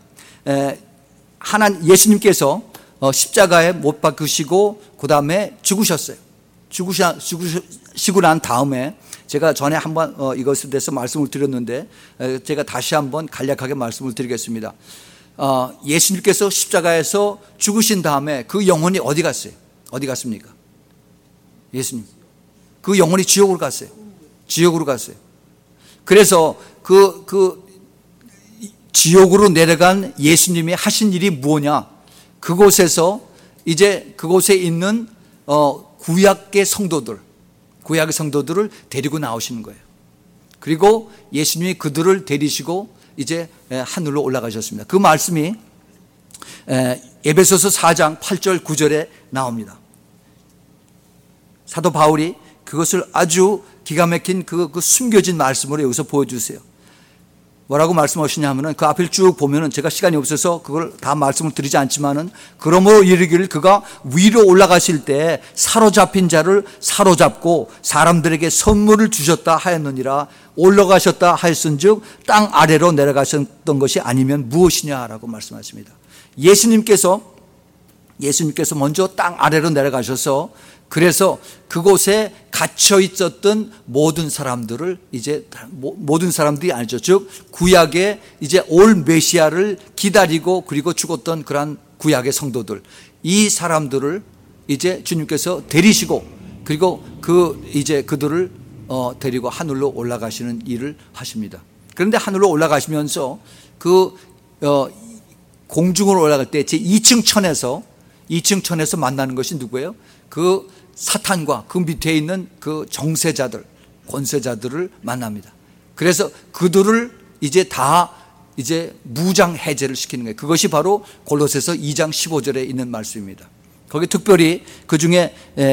하나 예수님께서 십자가에 못 박히시고 그 다음에 죽으셨어요. 죽으시 죽으시고 난 다음에 제가 전에 한번 이것에 대해서 말씀을 드렸는데 제가 다시 한번 간략하게 말씀을 드리겠습니다. 어, 예수님께서 십자가에서 죽으신 다음에 그 영혼이 어디 갔어요? 어디 갔습니까? 예수님. 그 영혼이 지옥으로 갔어요. 지옥으로 갔어요. 그래서 그, 그 지옥으로 내려간 예수님이 하신 일이 뭐냐? 그곳에서 이제 그곳에 있는 어, 구약의 성도들, 구약의 성도들을 데리고 나오시는 거예요. 그리고 예수님이 그들을 데리시고 이제 하늘로 올라가셨습니다. 그 말씀이 에베소서 사 장 팔 절 구 절에 나옵니다. 사도 바울이 그것을 아주 기가 막힌 그, 그 숨겨진 말씀으로 여기서 보여주세요. 뭐라고 말씀하시냐 하면은 그 앞을 쭉 보면은 제가 시간이 없어서 그걸 다 말씀을 드리지 않지만은 그러므로 이르기를 그가 위로 올라가실 때 사로잡힌 자를 사로잡고 사람들에게 선물을 주셨다 하였느니라. 올라가셨다 하였은즉 땅 아래로 내려가셨던 것이 아니면 무엇이냐라고 말씀하십니다. 예수님께서 예수님께서 먼저 땅 아래로 내려가셔서 그래서 그곳에 갇혀 있었던 모든 사람들을 이제 모든 사람들이 아니죠. 즉 구약의 이제 올 메시아를 기다리고 그리고 죽었던 그러한 구약의 성도들, 이 사람들을 이제 주님께서 데리시고 그리고 그 이제 그들을 어 데리고 하늘로 올라가시는 일을 하십니다. 그런데 하늘로 올라가시면서 그 어 공중으로 올라갈 때 제 이 층 천에서 이 층 천에서 만나는 것이 누구예요? 그 사탄과 그 밑에 있는 그 정세자들, 권세자들을 만납니다. 그래서 그들을 이제 다 이제 무장 해제를 시키는 거예요. 그것이 바로 골로새서 이 장 십오 절에 있는 말씀입니다. 거기 특별히 그 중에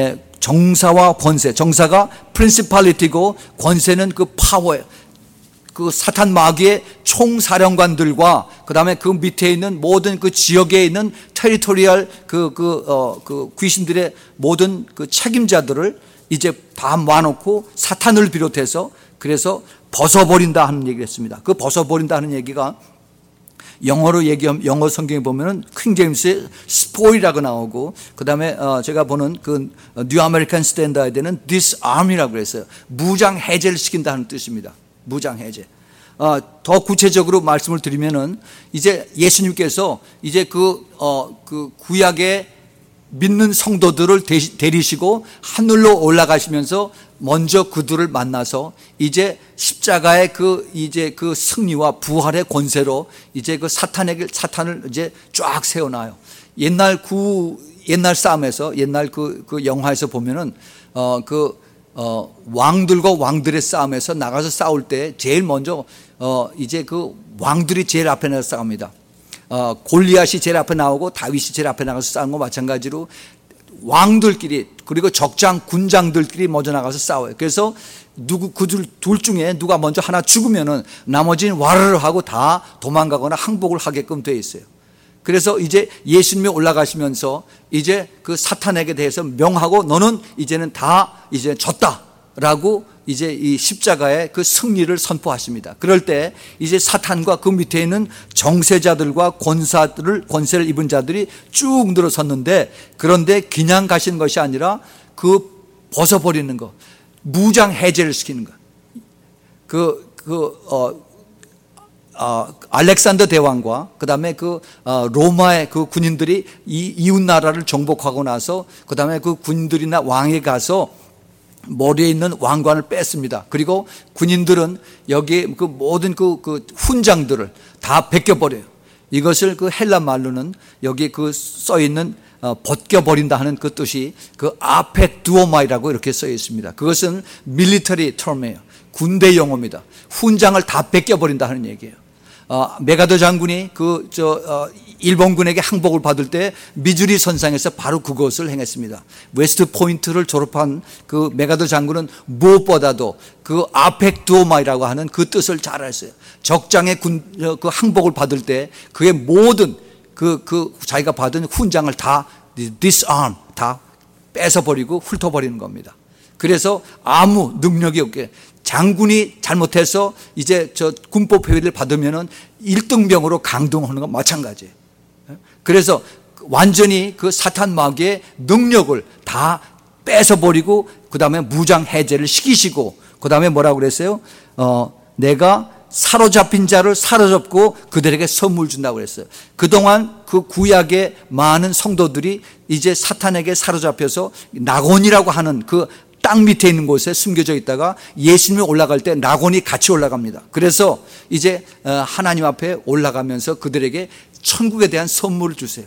정사와 권세, 정사가 principality고 권세는 그 파워예요. 그 사탄 마귀의 총사령관들과 그 다음에 그 밑에 있는 모든 그 지역에 있는 테리토리얼 그, 그, 어, 그 귀신들의 모든 그 책임자들을 이제 다 모아놓고 사탄을 비롯해서 그래서 벗어버린다 하는 얘기를 했습니다. 그 벗어버린다 하는 얘기가 영어로 얘기하면 영어 성경에 보면은 킹 제임스의 스포일이라고 나오고 그 다음에 어 제가 보는 그 뉴 아메리칸 스탠다드에는 disarm이라고 그랬어요. 무장 해제를 시킨다는 뜻입니다. 무장 해제. 어, 더 구체적으로 말씀을 드리면은 이제 예수님께서 이제 그, 어, 그 구약의 믿는 성도들을 데리시고 하늘로 올라가시면서 먼저 그들을 만나서 이제 십자가의 그 이제 그 승리와 부활의 권세로 이제 그 사탄에게 사탄을 이제 쫙 세워놔요. 옛날 구 옛날 싸움에서 옛날 그, 그 영화에서 보면은 어, 그 어, 왕들과 왕들의 싸움에서 나가서 싸울 때 제일 먼저 어, 이제 그 왕들이 제일 앞에 나가서 싸웁니다. 어, 골리앗이 제일 앞에 나오고 다윗이 제일 앞에 나가서 싸운 거 마찬가지로 왕들끼리 그리고 적장 군장들끼리 먼저 나가서 싸워요. 그래서 누구 그들 둘 중에 누가 먼저 하나 죽으면은 나머지는 와르르 하고 다 도망가거나 항복을 하게끔 돼 있어요. 그래서 이제 예수님이 올라가시면서 이제 그 사탄에게 대해서 명하고 너는 이제는 다 이제 졌다라고 이제 이 십자가의 그 승리를 선포하십니다. 그럴 때 이제 사탄과 그 밑에 있는 정세자들과 권사들을 권세를 입은 자들이 쭉 늘어섰는데 그런데 그냥 가시는 것이 아니라 그 벗어버리는 거, 무장 해제를 시키는 거. 그 그 어 어, 알렉산더 대왕과 그 다음에 그 어, 로마의 그 군인들이 이 이웃 나라를 정복하고 나서 그 다음에 그 군인들이나 왕에 가서 머리에 있는 왕관을 뺐습니다. 그리고 군인들은 여기 그 모든 그, 그 훈장들을 다 벗겨버려요. 이것을 그 헬라 말로는 여기 그 써 있는 어, 벗겨버린다 하는 그 뜻이 그 아펙두오마이라고 이렇게 써 있습니다. 그것은 밀리터리 term이에요. 군대 용어입니다. 훈장을 다 벗겨버린다 하는 얘기예요. 어, 메가더 장군이 그, 저, 어, 일본군에게 항복을 받을 때 미주리 선상에서 바로 그것을 행했습니다. 웨스트 포인트를 졸업한 그 메가더 장군은 무엇보다도 그 아펙두오마이라고 하는 그 뜻을 잘 알았어요. 적장의 군, 그 항복을 받을 때 그의 모든 그, 그 자기가 받은 훈장을 다 disarm, 다 뺏어버리고 훑어버리는 겁니다. 그래서 아무 능력이 없게 장군이 잘못해서 이제 저 군법 회의를 받으면은 일 등병으로 강등하는 건 마찬가지예요. 그래서 완전히 그 사탄 마귀의 능력을 다 뺏어버리고 그 다음에 무장 해제를 시키시고 그 다음에 뭐라고 그랬어요? 어, 내가 사로잡힌 자를 사로잡고 그들에게 선물 준다고 그랬어요. 그동안 그 구약의 많은 성도들이 이제 사탄에게 사로잡혀서 낙원이라고 하는 그 땅 밑에 있는 곳에 숨겨져 있다가 예수님이 올라갈 때 낙원이 같이 올라갑니다. 그래서 이제 하나님 앞에 올라가면서 그들에게 천국에 대한 선물을 주세요.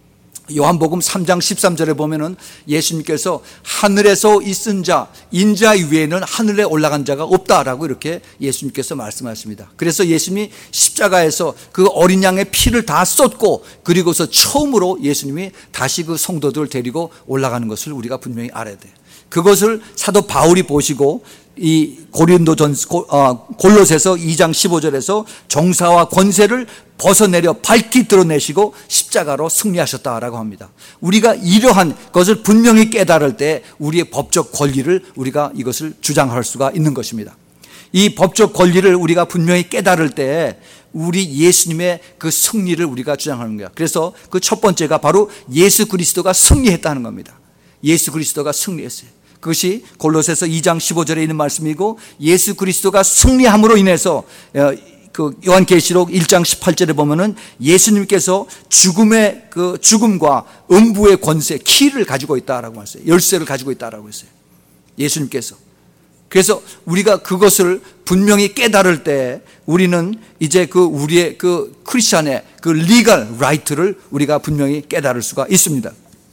요한복음 삼 장 십삼 절에 보면은 예수님께서 하늘에서 있은 자, 인자 위에는 하늘에 올라간 자가 없다라고 이렇게 예수님께서 말씀하십니다. 그래서 예수님이 십자가에서 그 어린 양의 피를 다 쏟고 그리고서 처음으로 예수님이 다시 그 성도들을 데리고 올라가는 것을 우리가 분명히 알아야 돼요. 그것을 사도 바울이 보시고 이 고린도전 어, 골로새서 이 장 십오 절에서 정사와 권세를 벗어내려 밝히 드러내시고 십자가로 승리하셨다라고 합니다. 우리가 이러한 것을 분명히 깨달을 때 우리의 법적 권리를 우리가 이것을 주장할 수가 있는 것입니다. 이 법적 권리를 우리가 분명히 깨달을 때 우리 예수님의 그 승리를 우리가 주장하는 거야. 그래서 그 첫 번째가 바로 예수 그리스도가 승리했다는 겁니다. 예수 그리스도가 승리했어요. 그것이 골로새서 이 장 십오 절에 있는 말씀이고, 예수 그리스도가 승리함으로 인해서 그 요한계시록 일 장 십팔 절에 보면은 예수님께서 죽음의 그 죽음과 음부의 권세, 키를 가지고 있다라고 했어요. 열쇠를 가지고 있다라고 했어요. 예수님께서. 그래서 우리가 그것을 분명히 깨달을 때 우리는 이제 그 우리의 그 크리스천의 그 리걸 라이트를 우리가 분명히 깨달을 수가 있습니다.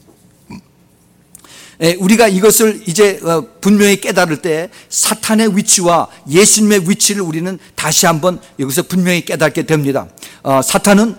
우리가 이것을 이제 분명히 깨달을 때 사탄의 위치와 예수님의 위치를 우리는 다시 한번 여기서 분명히 깨닫게 됩니다. 사탄은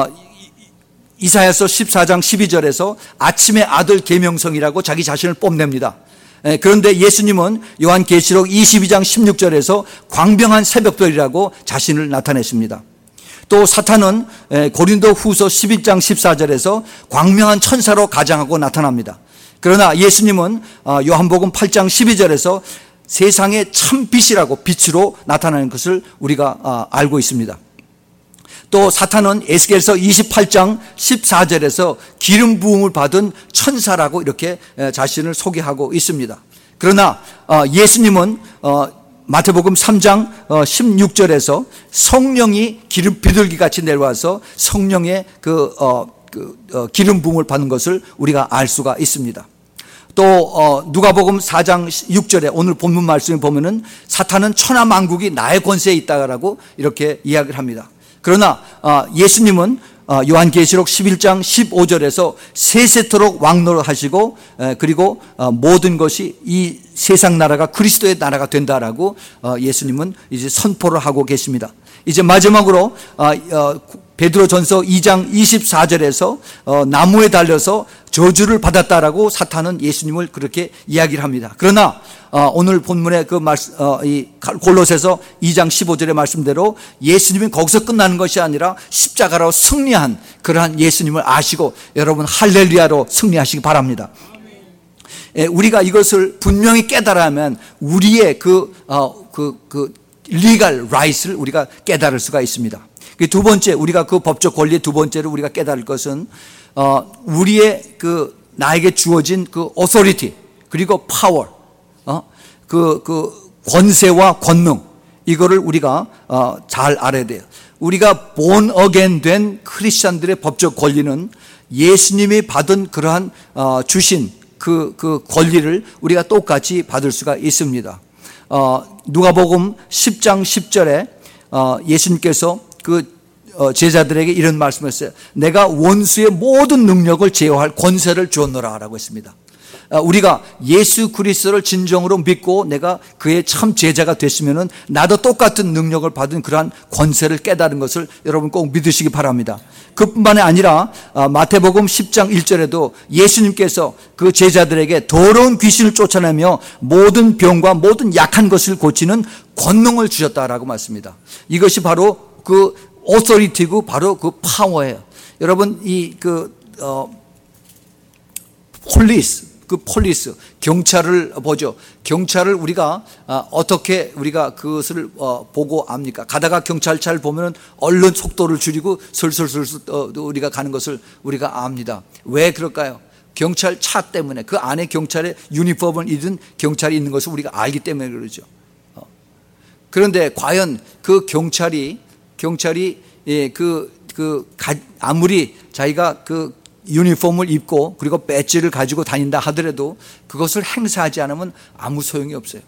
이사야서 십사 장 십이 절에서 아침의 아들 계명성이라고 자기 자신을 뽐냅니다. 그런데 예수님은 요한계시록 이십이 장 십육 절에서 광명한 새벽별이라고 자신을 나타냈습니다. 또 사탄은 고린도 후서 십일 장 십사 절에서 광명한 천사로 가장하고 나타납니다. 그러나 예수님은 요한복음 팔 장 십이 절에서 세상의 참 빛이라고 빛으로 나타나는 것을 우리가 알고 있습니다. 또 사탄은 에스겔서 이십팔 장 십사 절에서 기름 부음을 받은 천사라고 이렇게 자신을 소개하고 있습니다. 그러나 예수님은 마태복음 삼 장 십육 절에서 성령이 기름 비둘기 같이 내려와서 성령의 그, 어, 그 어, 기름 부음을 받는 것을 우리가 알 수가 있습니다. 또 어, 누가복음 사 장 육 절에 오늘 본문 말씀을 보면은 사탄은 천하만국이 나의 권세에 있다라고 이렇게 이야기를 합니다. 그러나 예수님은 요한계시록 십일 장 십오 절에서 세세토록 왕노를 하시고 그리고 모든 것이 이 세상 나라가 그리스도의 나라가 된다라고 예수님은 이제 선포를 하고 계십니다. 이제 마지막으로 베드로전서 이 장 이십사 절에서 나무에 달려서 저주를 받았다라고 사탄은 예수님을 그렇게 이야기를 합니다. 그러나 오늘 본문의 그 말씀, 이 골로새서 이 장 십오 절의 말씀대로 예수님이 거기서 끝나는 것이 아니라 십자가로 승리한 그러한 예수님을 아시고 여러분 할렐루야로 승리하시기 바랍니다. 우리가 이것을 분명히 깨달으면 우리의 그, 어, 그, 그 리갈 라이트를 우리가 깨달을 수가 있습니다. 두 번째, 우리가 그 법적 권리의 두 번째로 우리가 깨달을 것은 어, 우리의 그 나에게 주어진 그 authority 그리고 power, 어, 그, 그 권세와 권능, 이거를 우리가 어, 잘 알아야 돼요. 우리가 born again 된 크리스천들의 법적 권리는 예수님이 받은 그러한 어, 주신 그, 그 권리를 우리가 똑같이 받을 수가 있습니다. 어, 누가복음 십 장 십 절에 어, 예수님께서 그 어, 제자들에게 이런 말씀을 했어요. 내가 원수의 모든 능력을 제어할 권세를 주었노라 라고 했습니다. 어, 우리가 예수 그리스도를 진정으로 믿고 내가 그의 참 제자가 됐으면 나도 똑같은 능력을 받은 그러한 권세를 깨달은 것을 여러분 꼭 믿으시기 바랍니다. 그뿐만이 아니라 어, 마태복음 십 장 일 절에도 예수님께서 그 제자들에게 더러운 귀신을 쫓아내며 모든 병과 모든 약한 것을 고치는 권능을 주셨다라고 말씀합니다. 이것이 바로 그 오토리티고 바로 그 파워예요. 여러분 이 그 어, 폴리스 그 폴리스 경찰을 보죠. 경찰을 우리가 어, 어떻게 우리가 그것을 어, 보고 압니까? 가다가 경찰차를 보면은 얼른 속도를 줄이고 슬슬슬슬 어, 우리가 가는 것을 우리가 압니다. 왜 그럴까요? 경찰차 때문에 그 안에 경찰의 유니폼을 입은 경찰이 있는 것을 우리가 알기 때문에 그러죠. 어. 그런데 과연 그 경찰이 경찰이 예, 그, 그, 가, 아무리 자기가 그 유니폼을 입고 그리고 배지를 가지고 다닌다 하더라도 그것을 행사하지 않으면 아무 소용이 없어요.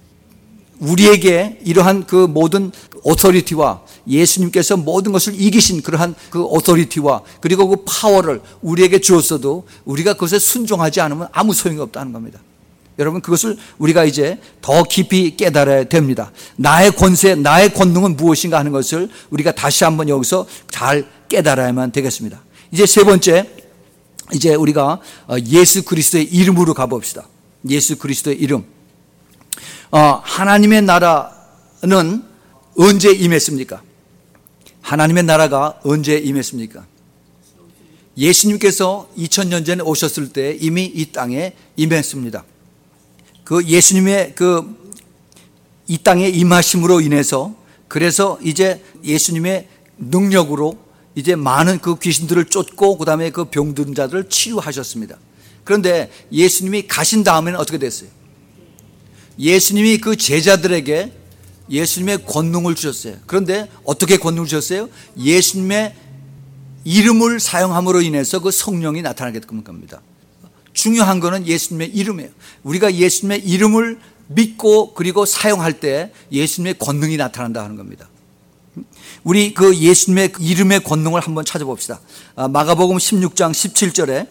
우리에게 이러한 그 모든 오토리티와 예수님께서 모든 것을 이기신 그러한 그 오토리티와 그리고 그 파워를 우리에게 주었어도 우리가 그것에 순종하지 않으면 아무 소용이 없다는 겁니다. 여러분 그것을 우리가 이제 더 깊이 깨달아야 됩니다. 나의 권세, 나의 권능은 무엇인가 하는 것을 우리가 다시 한번 여기서 잘 깨달아야만 되겠습니다. 이제 세 번째, 이제 우리가 예수 그리스도의 이름으로 가봅시다. 예수 그리스도의 이름. 어, 하나님의 나라는 언제 임했습니까? 하나님의 나라가 언제 임했습니까? 예수님께서 이천 년 전에 오셨을 때 이미 이 땅에 임했습니다. 그 예수님의 그 이 땅에 임하심으로 인해서 그래서 이제 예수님의 능력으로 이제 많은 그 귀신들을 쫓고 그다음에 그 병든 자들을 치유하셨습니다. 그런데 예수님이 가신 다음에는 어떻게 됐어요? 예수님이 그 제자들에게 예수님의 권능을 주셨어요. 그런데 어떻게 권능을 주셨어요? 예수님의 이름을 사용함으로 인해서 그 성령이 나타나게 된 겁니다. 중요한 거는 예수님의 이름이에요. 우리가 예수님의 이름을 믿고 그리고 사용할 때 예수님의 권능이 나타난다 하는 겁니다. 우리 그 예수님의 이름의 권능을 한번 찾아봅시다. 마가복음 십육 장 십칠 절에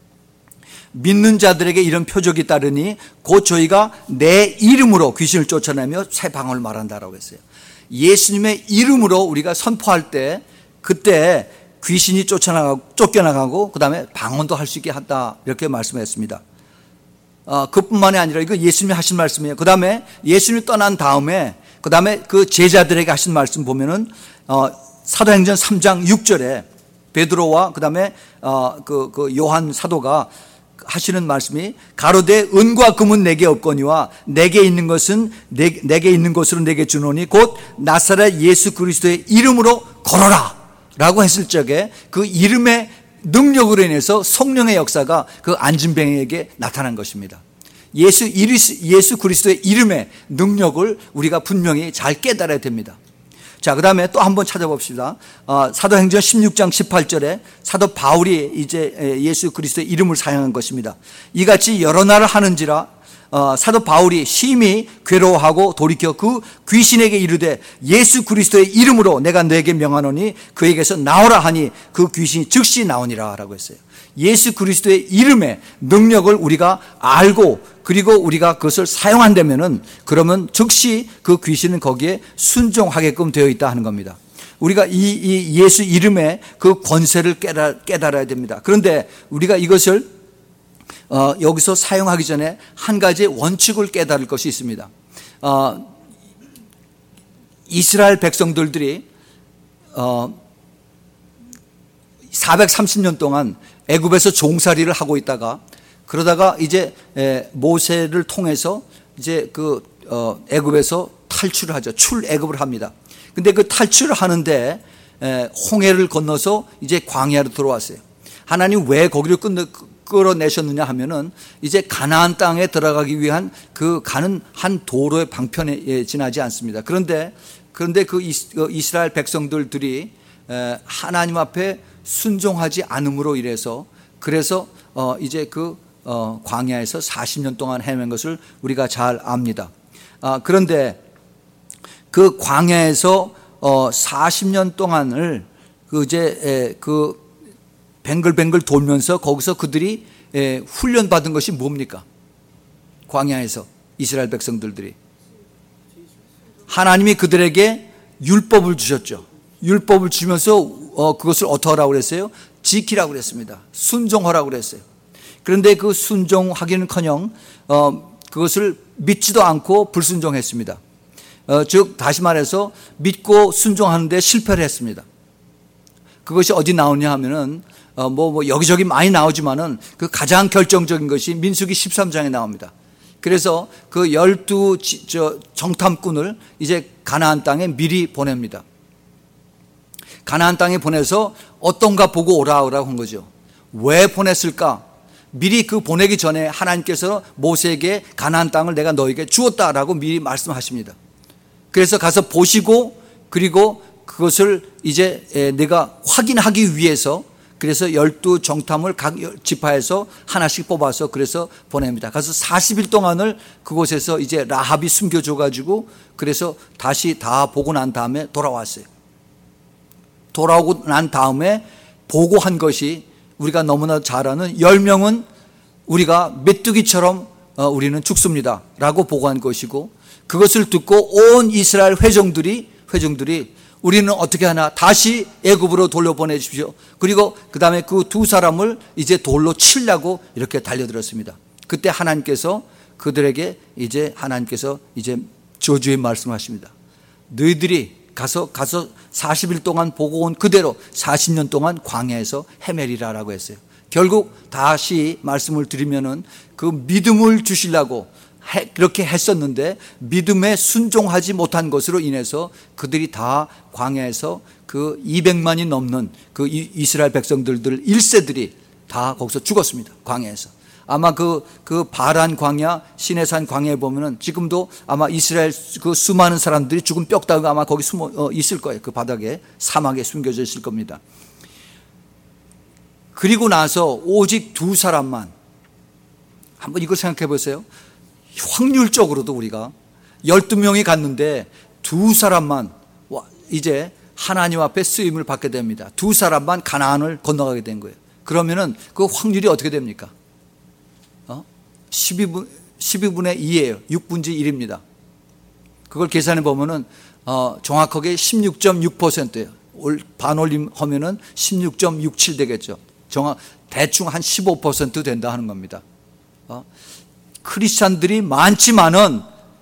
믿는 자들에게 이런 표적이 따르니 곧 저희가 내 이름으로 귀신을 쫓아내며 새 방언을 말한다라고 했어요. 예수님의 이름으로 우리가 선포할 때 그때 귀신이 쫓아나가고 쫓겨나가고 그 다음에 방언도 할 수 있게 한다 이렇게 말씀했습니다. 어, 그뿐만이 아니라 이거 예수님이 하신 말씀이에요. 그 다음에 예수님이 떠난 다음에 그 다음에 그 제자들에게 하신 말씀 보면은 어, 사도행전 삼 장 육 절에 베드로와 그 다음에 어, 그, 그 요한 사도가 하시는 말씀이 가로되 은과 금은 내게 없거니와 내게 있는 것은 내, 내게 있는 것으로 내게 주노니 곧 나사렛 예수 그리스도의 이름으로 걸어라 라고 했을 적에 그 이름의 능력으로 인해서 성령의 역사가 그 안진뱅이에게 나타난 것입니다. 예수, 예수 그리스도의 이름의 능력을 우리가 분명히 잘 깨달아야 됩니다. 자, 그 다음에 또 한번 찾아봅시다. 어, 사도행전 십육 장 십팔 절에 사도 바울이 이제 예수 그리스도의 이름을 사용한 것입니다. 이같이 여러 날을 하는지라 어, 사도 바울이 심히 괴로워하고 돌이켜 그 귀신에게 이르되 예수 그리스도의 이름으로 내가 너에게 명하노니 그에게서 나오라 하니 그 귀신이 즉시 나오니라 라고 했어요. 예수 그리스도의 이름의 능력을 우리가 알고 그리고 우리가 그것을 사용한다면은 그러면 즉시 그 귀신은 거기에 순종하게끔 되어 있다 하는 겁니다. 우리가 이, 이 예수 이름의 그 권세를 깨달, 깨달아야 됩니다. 그런데 우리가 이것을 어, 여기서 사용하기 전에 한 가지 원칙을 깨달을 것이 있습니다. 어, 이스라엘 백성들이 어, 사백삼십 년 동안 애굽에서 종살이를 하고 있다가 그러다가 이제 모세를 통해서 이제 그 어, 애굽에서 탈출을 하죠. 출애굽을 합니다. 근데 그 탈출을 하는데 홍해를 건너서 이제 광야로 들어왔어요. 하나님 왜 거기를 끊 끌어내셨느냐 하면은 이제 가나안 땅에 들어가기 위한 그 가는 한 도로의 방편에 지나지 않습니다. 그런데 그런데 그 이스라엘 백성들이 하나님 앞에 순종하지 않음으로 인해서 그래서 어 이제 그 어 광야에서 사십 년 동안 헤맨 것을 우리가 잘 압니다. 아 그런데 그 광야에서 어 사십 년 동안을 그 이제 그 뱅글뱅글 돌면서 거기서 그들이 훈련 받은 것이 뭡니까? 광야에서 이스라엘 백성들이 하나님이 그들에게 율법을 주셨죠. 율법을 주면서 어, 그것을 어떻게 하라고 그랬어요? 지키라고 그랬습니다. 순종하라고 그랬어요. 그런데 그 순종하기는커녕 어, 그것을 믿지도 않고 불순종했습니다. 어, 즉 다시 말해서 믿고 순종하는데 실패를 했습니다. 그것이 어디 나오냐 하면은 어, 뭐, 뭐 여기저기 많이 나오지만은 그 가장 결정적인 것이 민수기 십삼 장에 나옵니다. 그래서 그 열두 저 정탐꾼을 이제 가나안 땅에 미리 보냅니다. 가나안 땅에 보내서 어떤가 보고 오라고 한 거죠. 왜 보냈을까? 미리 그 보내기 전에 하나님께서 모세에게 가나안 땅을 내가 너에게 주었다라고 미리 말씀하십니다. 그래서 가서 보시고 그리고 그것을 이제 내가 확인하기 위해서 그래서 열두 정탐을 각 지파에서 하나씩 뽑아서 그래서 보냅니다. 가서 사십 일 동안을 그곳에서 이제 라합이 숨겨줘가지고 그래서 다시 다 보고 난 다음에 돌아왔어요. 돌아오고 난 다음에 보고한 것이 우리가 너무나 잘 아는 열 명은 우리가 메뚜기처럼 우리는 죽습니다 라고 보고한 것이고 그것을 듣고 온 이스라엘 회중들이 회중들이 우리는 어떻게 하나 다시 애굽으로 돌려보내십시오. 그리고 그 다음에 그 두 사람을 이제 돌로 치려고 이렇게 달려들었습니다. 그때 하나님께서 그들에게 이제 하나님께서 이제 저주의 말씀하십니다. 너희들이 가서 가서 사십 일 동안 보고 온 그대로 사십 년 동안 광야에서 헤매리라라고 했어요. 결국 다시 말씀을 드리면은 그 믿음을 주시려고 그렇게 했었는데 믿음에 순종하지 못한 것으로 인해서 그들이 다 광야에서 그 이백만이 넘는 그 이스라엘 백성들 일 세들이 다 거기서 죽었습니다. 광야에서. 아마 그, 그 바란 광야, 시내산 광야에 보면은 지금도 아마 이스라엘 그 수많은 사람들이 죽은 뼈다귀가 아마 거기 숨어 어, 있을 거예요. 그 바닥에, 사막에 숨겨져 있을 겁니다. 그리고 나서 오직 두 사람만, 한번 이걸 생각해 보세요. 확률적으로도 우리가 열두 명이 갔는데 두 사람만 이제 하나님 앞에 쓰임을 받게 됩니다. 두 사람만 가나안을 건너가게 된 거예요. 그러면은 그 확률이 어떻게 됩니까? 어? 십이 분, 십이 분의 이예요. 육 분의 일입니다. 그걸 계산해 보면은 어, 정확하게 십육 점 육 퍼센트예요. 반올림 하면은 십육 점 육칠 되겠죠. 정확, 대충 한 십오 퍼센트 된다 하는 겁니다. 어? 크리스찬들이 많지만은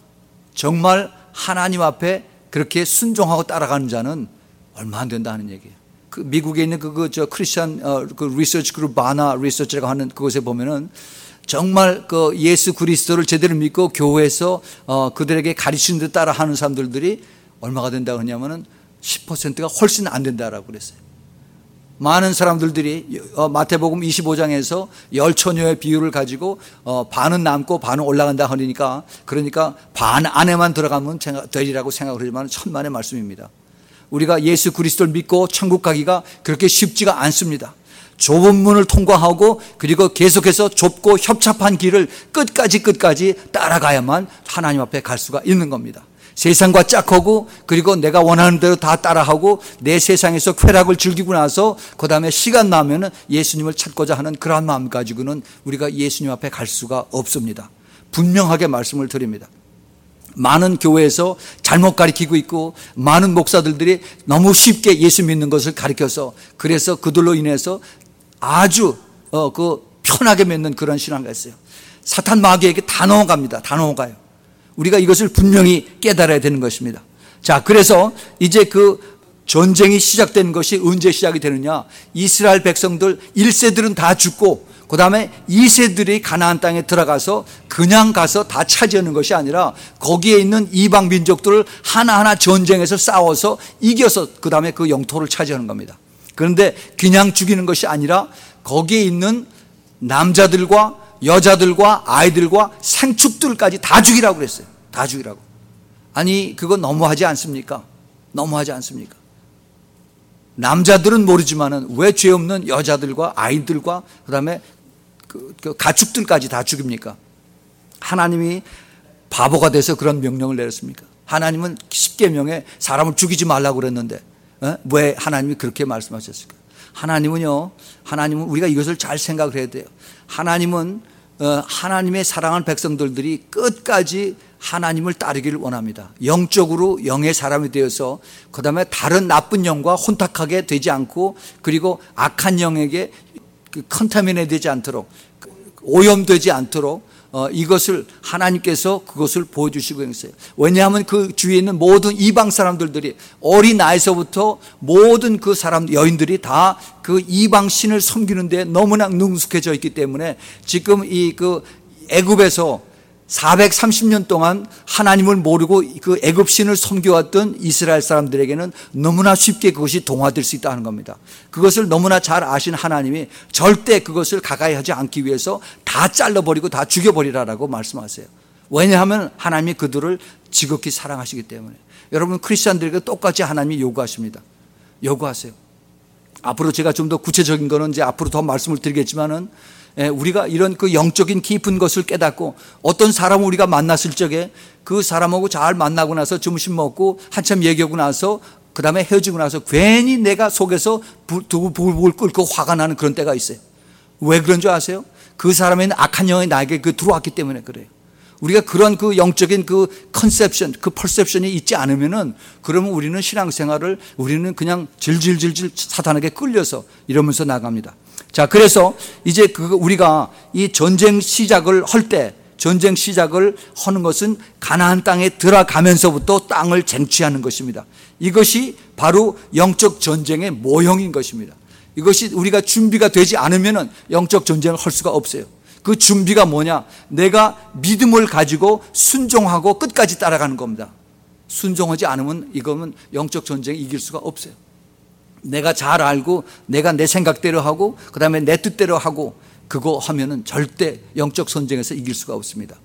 정말 하나님 앞에 그렇게 순종하고 따라가는 자는 얼마 안 된다 하는 얘기예요. 그 미국에 있는 그, 그, 저, 크리스찬, 어, 그 리서치 그룹, 바나 리서치라고 하는 그곳에 보면은 정말 그 예수 그리스도를 제대로 믿고 교회에서 어, 그들에게 가르치는 듯 따라 하는 사람들이 얼마가 된다고 하냐면은 십 퍼센트가 훨씬 안 된다라고 그랬어요. 많은 사람들이 어, 마태복음 이십오 장에서 열 처녀의 비율을 가지고 어, 반은 남고 반은 올라간다 하니까 그러니까 반 안에만 들어가면 되리라고 생각을 하지만 천만의 말씀입니다. 우리가 예수 그리스도를 믿고 천국 가기가 그렇게 쉽지가 않습니다. 좁은 문을 통과하고 그리고 계속해서 좁고 협착한 길을 끝까지 끝까지 따라가야만 하나님 앞에 갈 수가 있는 겁니다. 세상과 짝하고 그리고 내가 원하는 대로 다 따라하고 내 세상에서 쾌락을 즐기고 나서 그 다음에 시간 나면은 예수님을 찾고자 하는 그러한 마음 가지고는 우리가 예수님 앞에 갈 수가 없습니다. 분명하게 말씀을 드립니다. 많은 교회에서 잘못 가르치고 있고 많은 목사들이 너무 쉽게 예수 믿는 것을 가르쳐서 그래서 그들로 인해서 아주 어, 그 편하게 믿는 그런 신앙가 있어요. 사탄 마귀에게 다 넘어갑니다. 다 넘어가요. 우리가 이것을 분명히 깨달아야 되는 것입니다. 자, 그래서 이제 그 전쟁이 시작된 것이 언제 시작이 되느냐? 이스라엘 백성들 일 세들은 다 죽고 그 다음에 이 세들이 가나안 땅에 들어가서 그냥 가서 다 차지하는 것이 아니라 거기에 있는 이방 민족들을 하나하나 전쟁에서 싸워서 이겨서 그 다음에 그 영토를 차지하는 겁니다. 그런데 그냥 죽이는 것이 아니라 거기에 있는 남자들과 여자들과 아이들과 생축들까지 다 죽이라고 그랬어요. 다 죽이라고. 아니 그거 너무하지 않습니까? 너무하지 않습니까? 남자들은 모르지만은 왜 죄 없는 여자들과 아이들과 그다음에 그, 그 가축들까지 다 죽입니까? 하나님이 바보가 돼서 그런 명령을 내렸습니까? 하나님은 십계명에 사람을 죽이지 말라고 그랬는데 에? 왜 하나님이 그렇게 말씀하셨을까? 하나님은요, 하나님은 우리가 이것을 잘 생각을 해야 돼요. 하나님은 어, 하나님의 사랑하는 백성들이 끝까지 하나님을 따르기를 원합니다. 영적으로 영의 사람이 되어서 그 다음에 다른 나쁜 영과 혼탁하게 되지 않고 그리고 악한 영에게 컨타미네 되지 않도록 오염되지 않도록 어, 이것을 하나님께서 그것을 보여주시고 있어요. 왜냐하면 그 주위에 있는 모든 이방 사람들이 어린 나이서부터 모든 그 사람 여인들이 다 그 이방 신을 섬기는 데 너무나 능숙해져 있기 때문에 지금 이 그 애굽에서 사백삼십 년 동안 하나님을 모르고 그 애굽 신을 섬겨왔던 이스라엘 사람들에게는 너무나 쉽게 그것이 동화될 수 있다는 겁니다. 그것을 너무나 잘 아신 하나님이 절대 그것을 가까이 하지 않기 위해서 다 잘라버리고 다 죽여버리라라고 말씀하세요. 왜냐하면 하나님이 그들을 지극히 사랑하시기 때문에. 여러분 크리스찬들에게 똑같이 하나님이 요구하십니다. 요구하세요. 앞으로 제가 좀 더 구체적인 거는 이제 앞으로 더 말씀을 드리겠지만은 우리가 이런 그 영적인 깊은 것을 깨닫고 어떤 사람을 우리가 만났을 적에 그 사람하고 잘 만나고 나서 점심 먹고 한참 얘기하고 나서 그 다음에 헤어지고 나서 괜히 내가 속에서 부글부글 끓고 화가 나는 그런 때가 있어요. 왜 그런 줄 아세요? 그 사람의 악한 영이 나에게 그 들어왔기 때문에 그래요. 우리가 그런 그 영적인 그 컨셉션, 그 퍼셉션이 있지 않으면은 그러면 우리는 신앙생활을 우리는 그냥 질질질질 사탄에게 끌려서 이러면서 나갑니다. 자, 그래서 이제 그 우리가 이 전쟁 시작을 할 때 전쟁 시작을 하는 것은 가나안 땅에 들어가면서부터 땅을 쟁취하는 것입니다. 이것이 바로 영적 전쟁의 모형인 것입니다. 이것이 우리가 준비가 되지 않으면은 영적 전쟁을 할 수가 없어요. 그 준비가 뭐냐? 내가 믿음을 가지고 순종하고 끝까지 따라가는 겁니다. 순종하지 않으면 이거는 영적 전쟁에 이길 수가 없어요. 내가 잘 알고 내가 내 생각대로 하고 그 다음에 내 뜻대로 하고 그거 하면은 절대 영적 전쟁에서 이길 수가 없습니다.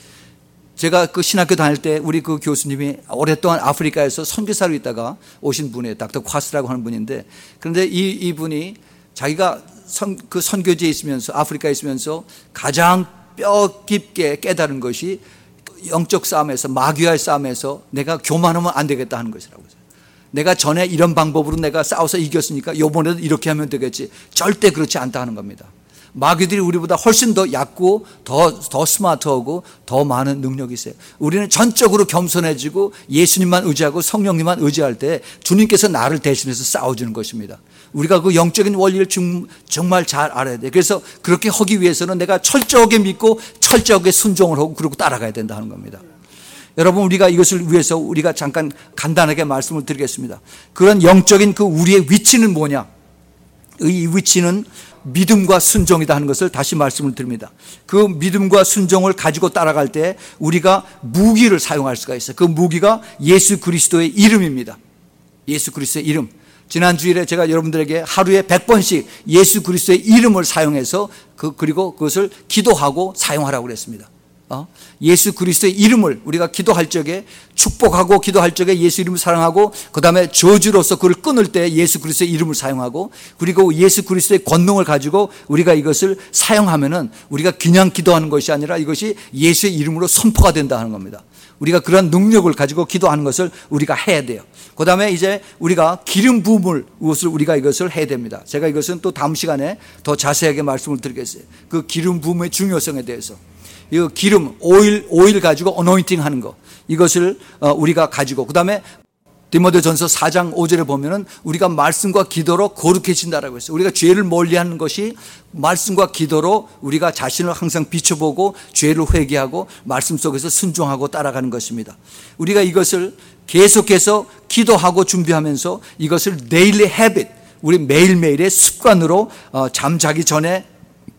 제가 그 신학교 다닐 때 우리 그 교수님이 오랫동안 아프리카에서 선교사로 있다가 오신 분이에요. 닥터 콰스라고 하는 분인데, 그런데 이, 이분이 자기가 선, 그 선교지에 있으면서, 아프리카에 있으면서 가장 뼈 깊게 깨달은 것이 영적 싸움에서, 마귀와의 싸움에서 내가 교만하면 안 되겠다 하는 것이라고 했어요. 내가 전에 이런 방법으로 내가 싸워서 이겼으니까 이번에도 이렇게 하면 되겠지. 절대 그렇지 않다 하는 겁니다. 마귀들이 우리보다 훨씬 더 얕고 더, 더 스마트하고 더 많은 능력이 있어요. 우리는 전적으로 겸손해지고 예수님만 의지하고 성령님만 의지할 때 주님께서 나를 대신해서 싸워주는 것입니다. 우리가 그 영적인 원리를 정말 잘 알아야 돼요. 그래서 그렇게 하기 위해서는 내가 철저하게 믿고 철저하게 순종을 하고 그러고 따라가야 된다 하는 겁니다. 여러분, 우리가 이것을 위해서 우리가 잠깐 간단하게 말씀을 드리겠습니다. 그런 영적인 그 우리의 위치는 뭐냐? 이 위치는 믿음과 순종이다 하는 것을 다시 말씀을 드립니다. 그 믿음과 순종을 가지고 따라갈 때 우리가 무기를 사용할 수가 있어요. 그 무기가 예수 그리스도의 이름입니다. 예수 그리스도의 이름. 지난 주일에 제가 여러분들에게 하루에 백 번씩 예수 그리스도의 이름을 사용해서 그, 그리고 그것을 기도하고 사용하라고 그랬습니다. 어? 예수 그리스도의 이름을 우리가 기도할 적에, 축복하고 기도할 적에 예수 이름을 사용하고, 그 다음에 저주로서 그를 끊을 때 예수 그리스도의 이름을 사용하고, 그리고 예수 그리스도의 권능을 가지고 우리가 이것을 사용하면은 우리가 그냥 기도하는 것이 아니라 이것이 예수의 이름으로 선포가 된다 하는 겁니다. 우리가 그런 능력을 가지고 기도하는 것을 우리가 해야 돼요. 그 다음에 이제 우리가 기름 부음을, 이것을 우리가 이것을 해야 됩니다. 제가 이것은 또 다음 시간에 더 자세하게 말씀을 드리겠어요. 그 기름 부음의 중요성에 대해서. 이 기름, 오일, 오일 가지고 어노인팅 하는 거, 이것을 우리가 가지고, 그 다음에 디모데전서 사 장 오 절에 보면은 우리가 말씀과 기도로 거룩해진다라고 했어요. 우리가 죄를 멀리하는 것이 말씀과 기도로 우리가 자신을 항상 비춰보고 죄를 회개하고 말씀 속에서 순종하고 따라가는 것입니다. 우리가 이것을 계속해서 기도하고 준비하면서 이것을 데일리 헤빗, 우리 매일매일의 습관으로 잠자기 전에,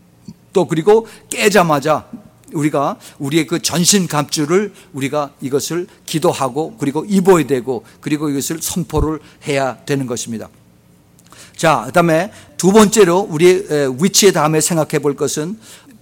또 그리고 깨자마자 우리가 우리의 그 전신 갑주를 우리가 이것을 기도하고 그리고 입어야 되고, 그리고 이것을 선포를 해야 되는 것입니다. 자, 그다음에 두 번째로 우리의 위치에 다음에 생각해 볼 것은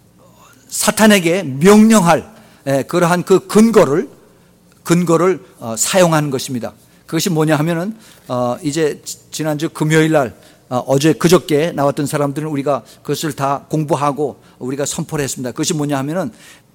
사탄에게 명령할 그러한 그 근거를 근거를 사용하는 것입니다. 그것이 뭐냐 하면은 이제 지난주 금요일 날 어, 어제 그저께 나왔던 사람들은 우리가 그것을 다 공부하고 우리가 선포를 했습니다. 그것이 뭐냐 하면은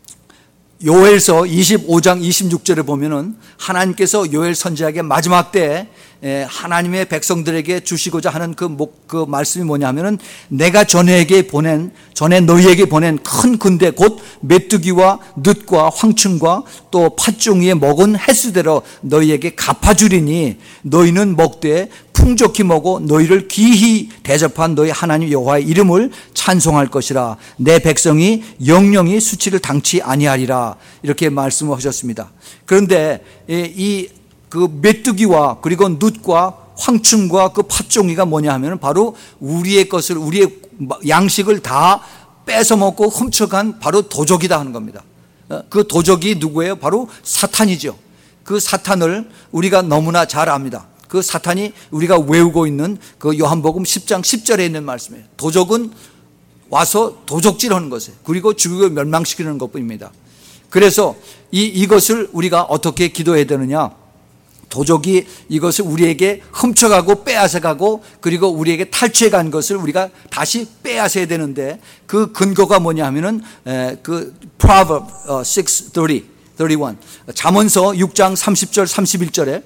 요엘서 이십오 장 이십육 절에 보면은 하나님께서 요엘 선지자에게 마지막 때 하나님의 백성들에게 주시고자 하는 그, 목, 그 말씀이 뭐냐 하면은 내가 전에게 보낸, 전에 너희에게 보낸 큰 군대 곧 메뚜기와 늑과 황충과 또 팥종이에 먹은 횟수대로 너희에게 갚아주리니 너희는 먹되 풍족히 먹어 너희를 기히 대접한 너희 하나님 여호와의 이름을 찬송할 것이라. 내 백성이 영영이 수치를 당치 아니하리라. 이렇게 말씀을 하셨습니다. 그런데 이 그 메뚜기와 그리고 눕과 황충과 그 팥종이가 뭐냐 하면 바로 우리의 것을, 우리의 양식을 다 뺏어 먹고 훔쳐간 바로 도적이다 하는 겁니다. 그 도적이 누구예요? 바로 사탄이죠. 그 사탄을 우리가 너무나 잘 압니다. 그 사탄이 우리가 외우고 있는 그 요한복음 십 장 십 절에 있는 말씀이에요. 도적은 와서 도적질 하는 것이에요. 그리고 죽이고 멸망시키는 것뿐입니다. 그래서 이, 이것을 우리가 어떻게 기도해야 되느냐? 도적이 이것을 우리에게 훔쳐가고 빼앗아가고 그리고 우리에게 탈취해간 것을 우리가 다시 빼앗아야 되는데, 그 근거가 뭐냐 하면은 그 Proverb 육 삼십, 삼십일, 잠언서 육 장 삼십 절 삼십일 절에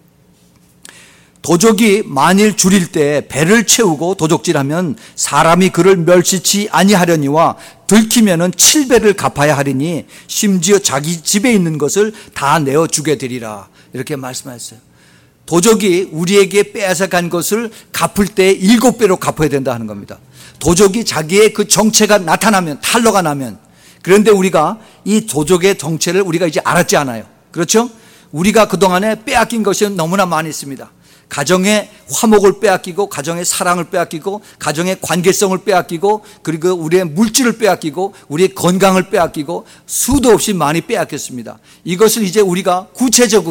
도적이 만일 줄일 때 배를 채우고 도적질하면 사람이 그를 멸시치 아니하려니와 들키면은 칠 배를 갚아야 하리니 심지어 자기 집에 있는 것을 다 내어주게 되리라. 이렇게 말씀하셨어요. 도적이 우리에게 빼앗아 간 것을 갚을 때 일곱 배로 갚아야 된다 하는 겁니다. 도적이 자기의 그 정체가 나타나면, 탄로가 나면, 그런데 우리가 이 도적의 정체를 우리가 이제 알았지 않아요. 그렇죠? 우리가 그동안에 빼앗긴 것이 너무나 많이 있습니다. 가정의 화목을 빼앗기고, 가정의 사랑을 빼앗기고, 가정의 관계성을 빼앗기고, 그리고 우리의 물질을 빼앗기고, 우리의 건강을 빼앗기고, 수도 없이 많이 빼앗겼습니다. 이것을 이제 우리가 구체적으로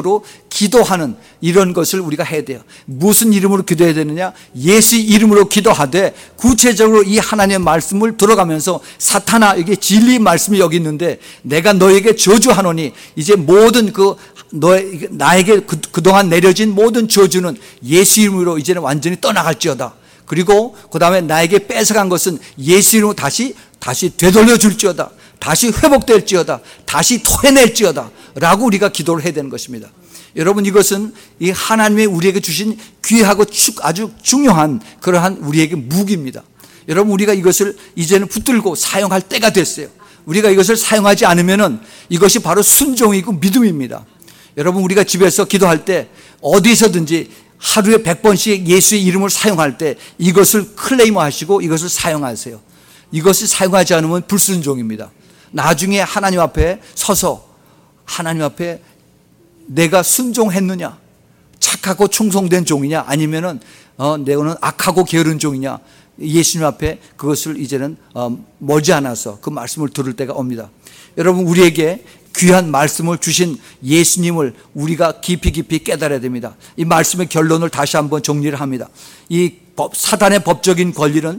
기도하는 이런 것을 우리가 해야 돼요. 무슨 이름으로 기도해야 되느냐? 예수 이름으로 기도하되 구체적으로 이 하나님의 말씀을 들어가면서 사탄아, 이게 진리 말씀이 여기 있는데 내가 너에게 저주하노니 이제 모든 그 너의 나에게 그, 그동안 내려진 모든 저주는 예수 이름으로 이제는 완전히 떠나갈지어다. 그리고 그 다음에 나에게 뺏어간 것은 예수 이름으로 다시 다시 되돌려 줄지어다. 다시 회복될지어다. 다시 토해낼지어다 라고 우리가 기도를 해야 되는 것입니다. 여러분, 이것은 이 하나님의 우리에게 주신 귀하고 아주 중요한 그러한 우리에게 무기입니다. 여러분, 우리가 이것을 이제는 붙들고 사용할 때가 됐어요. 우리가 이것을 사용하지 않으면 이것이 바로 순종이고 믿음입니다. 여러분, 우리가 집에서 기도할 때 어디서든지 하루에 백 번씩 예수의 이름을 사용할 때 이것을 클레이머 하시고 이것을 사용하세요. 이것을 사용하지 않으면 불순종입니다. 나중에 하나님 앞에 서서 하나님 앞에 내가 순종했느냐, 착하고 충성된 종이냐, 아니면은 어, 내가는 악하고 게으른 종이냐, 예수님 앞에 그것을 이제는 어, 머지않아서 그 말씀을 들을 때가 옵니다. 여러분, 우리에게 귀한 말씀을 주신 예수님을 우리가 깊이 깊이 깨달아야 됩니다. 이 말씀의 결론을 다시 한번 정리를 합니다. 이 법, 사단의 법적인 권리는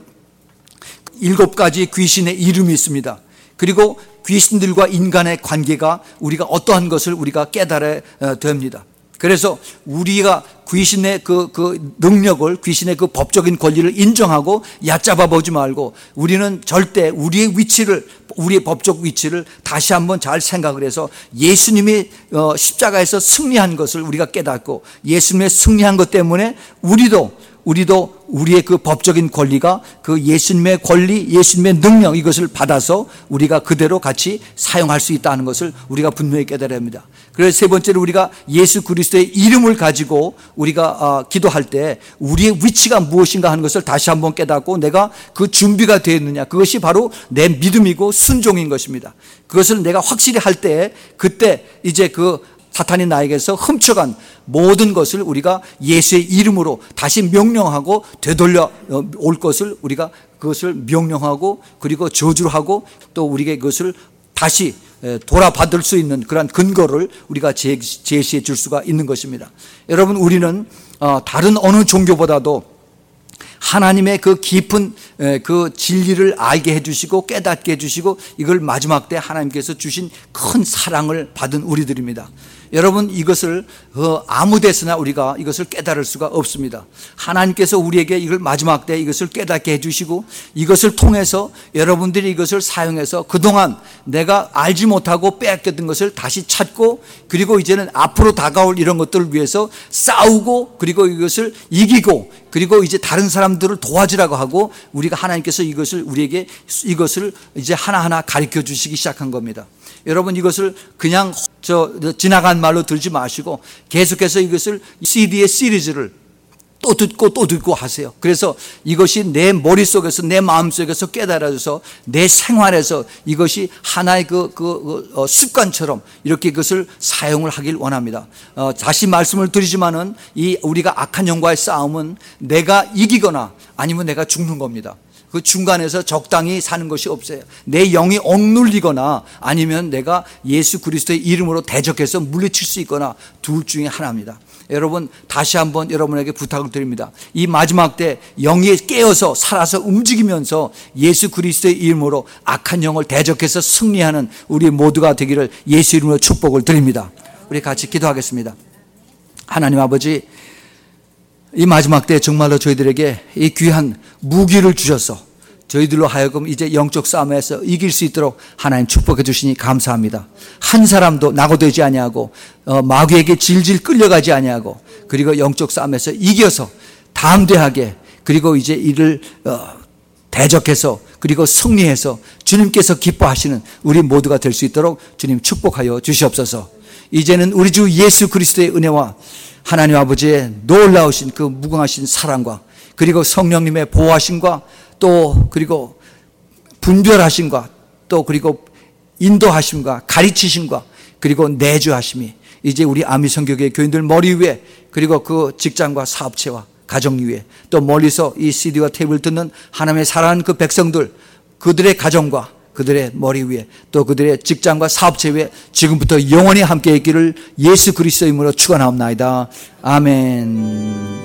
일곱 가지 귀신의 이름이 있습니다. 그리고 귀신들과 인간의 관계가 우리가 어떠한 것을 우리가 깨달아야 됩니다. 그래서 우리가 귀신의 그, 그 능력을, 귀신의 그 법적인 권리를 인정하고 얕잡아 보지 말고 우리는 절대 우리의 위치를, 우리의 법적 위치를 다시 한번 잘 생각을 해서 예수님이 십자가에서 승리한 것을 우리가 깨닫고 예수님의 승리한 것 때문에 우리도 우리도 우리의 그 법적인 권리가 그 예수님의 권리, 예수님의 능력, 이것을 받아서 우리가 그대로 같이 사용할 수 있다는 것을 우리가 분명히 깨달아야 합니다. 그래서 세 번째로 우리가 예수 그리스도의 이름을 가지고 우리가 기도할 때 우리의 위치가 무엇인가 하는 것을 다시 한번 깨닫고 내가 그 준비가 되어 있느냐, 그것이 바로 내 믿음이고 순종인 것입니다. 그것을 내가 확실히 할 때 그때 이제 그 사탄이 나에게서 훔쳐간 모든 것을 우리가 예수의 이름으로 다시 명령하고 되돌려 올 것을 우리가 그것을 명령하고 그리고 저주하고 또 우리에게 그것을 다시 돌아받을 수 있는 그런 근거를 우리가 제시해 줄 수가 있는 것입니다. 여러분, 우리는 다른 어느 종교보다도 하나님의 그 깊은 그 진리를 알게 해주시고 깨닫게 해주시고 이걸 마지막 때 하나님께서 주신 큰 사랑을 받은 우리들입니다. 여러분, 이것을 아무 데서나 우리가 이것을 깨달을 수가 없습니다. 하나님께서 우리에게 이걸 마지막 때 이것을 깨닫게 해주시고 이것을 통해서 여러분들이 이것을 사용해서 그동안 내가 알지 못하고 빼앗겼던 것을 다시 찾고 그리고 이제는 앞으로 다가올 이런 것들을 위해서 싸우고 그리고 이것을 이기고 그리고 이제 다른 사람들을 도와주라고 하고 우리가 하나님께서 이것을 우리에게 이것을 이제 하나하나 가르쳐 주시기 시작한 겁니다. 여러분, 이것을 그냥 저 지나간 말로 들지 마시고 계속해서 이것을 씨디의 시리즈를 또 듣고 또 듣고 하세요. 그래서 이것이 내 머릿속에서 내 마음속에서 깨달아져서 내 생활에서 이것이 하나의 그, 그, 그 어, 습관처럼 이렇게 그것을 사용을 하길 원합니다. 어, 다시 말씀을 드리지만은 이 우리가 악한 영과의 싸움은 내가 이기거나 아니면 내가 죽는 겁니다. 그 중간에서 적당히 사는 것이 없어요. 내 영이 억눌리거나 아니면 내가 예수 그리스도의 이름으로 대적해서 물리칠 수 있거나 둘 중에 하나입니다. 여러분, 다시 한번 여러분에게 부탁을 드립니다. 이 마지막 때 영이 깨어서 살아서 움직이면서 예수 그리스도의 이름으로 악한 영을 대적해서 승리하는 우리 모두가 되기를 예수 이름으로 축복을 드립니다. 우리 같이 기도하겠습니다. 하나님 아버지, 이 마지막 때 정말로 저희들에게 이 귀한 무기를 주셔서 저희들로 하여금 이제 영적 싸움에서 이길 수 있도록 하나님 축복해 주시니 감사합니다. 한 사람도 낙오되지 아니하고 어, 마귀에게 질질 끌려가지 아니하고 그리고 영적 싸움에서 이겨서 담대하게 그리고 이제 이를 어, 대적해서 그리고 승리해서 주님께서 기뻐하시는 우리 모두가 될 수 있도록 주님 축복하여 주시옵소서. 이제는 우리 주 예수 그리스도의 은혜와 하나님 아버지의 놀라우신 그 무궁하신 사랑과 그리고 성령님의 보호하심과 또 그리고 분별하심과 또 그리고 인도하심과 가르치심과 그리고 내주하심이 이제 우리 아미성교회 교인들 머리 위에 그리고 그 직장과 사업체와 가정 위에 또 멀리서 이 씨디와 테이블 듣는 하나님의 사랑하는 그 백성들 그들의 가정과 그들의 머리 위에 또 그들의 직장과 사업체 위에 지금부터 영원히 함께 있기를 예수 그리스도의 이름으로 축원하옵나이다. 아멘.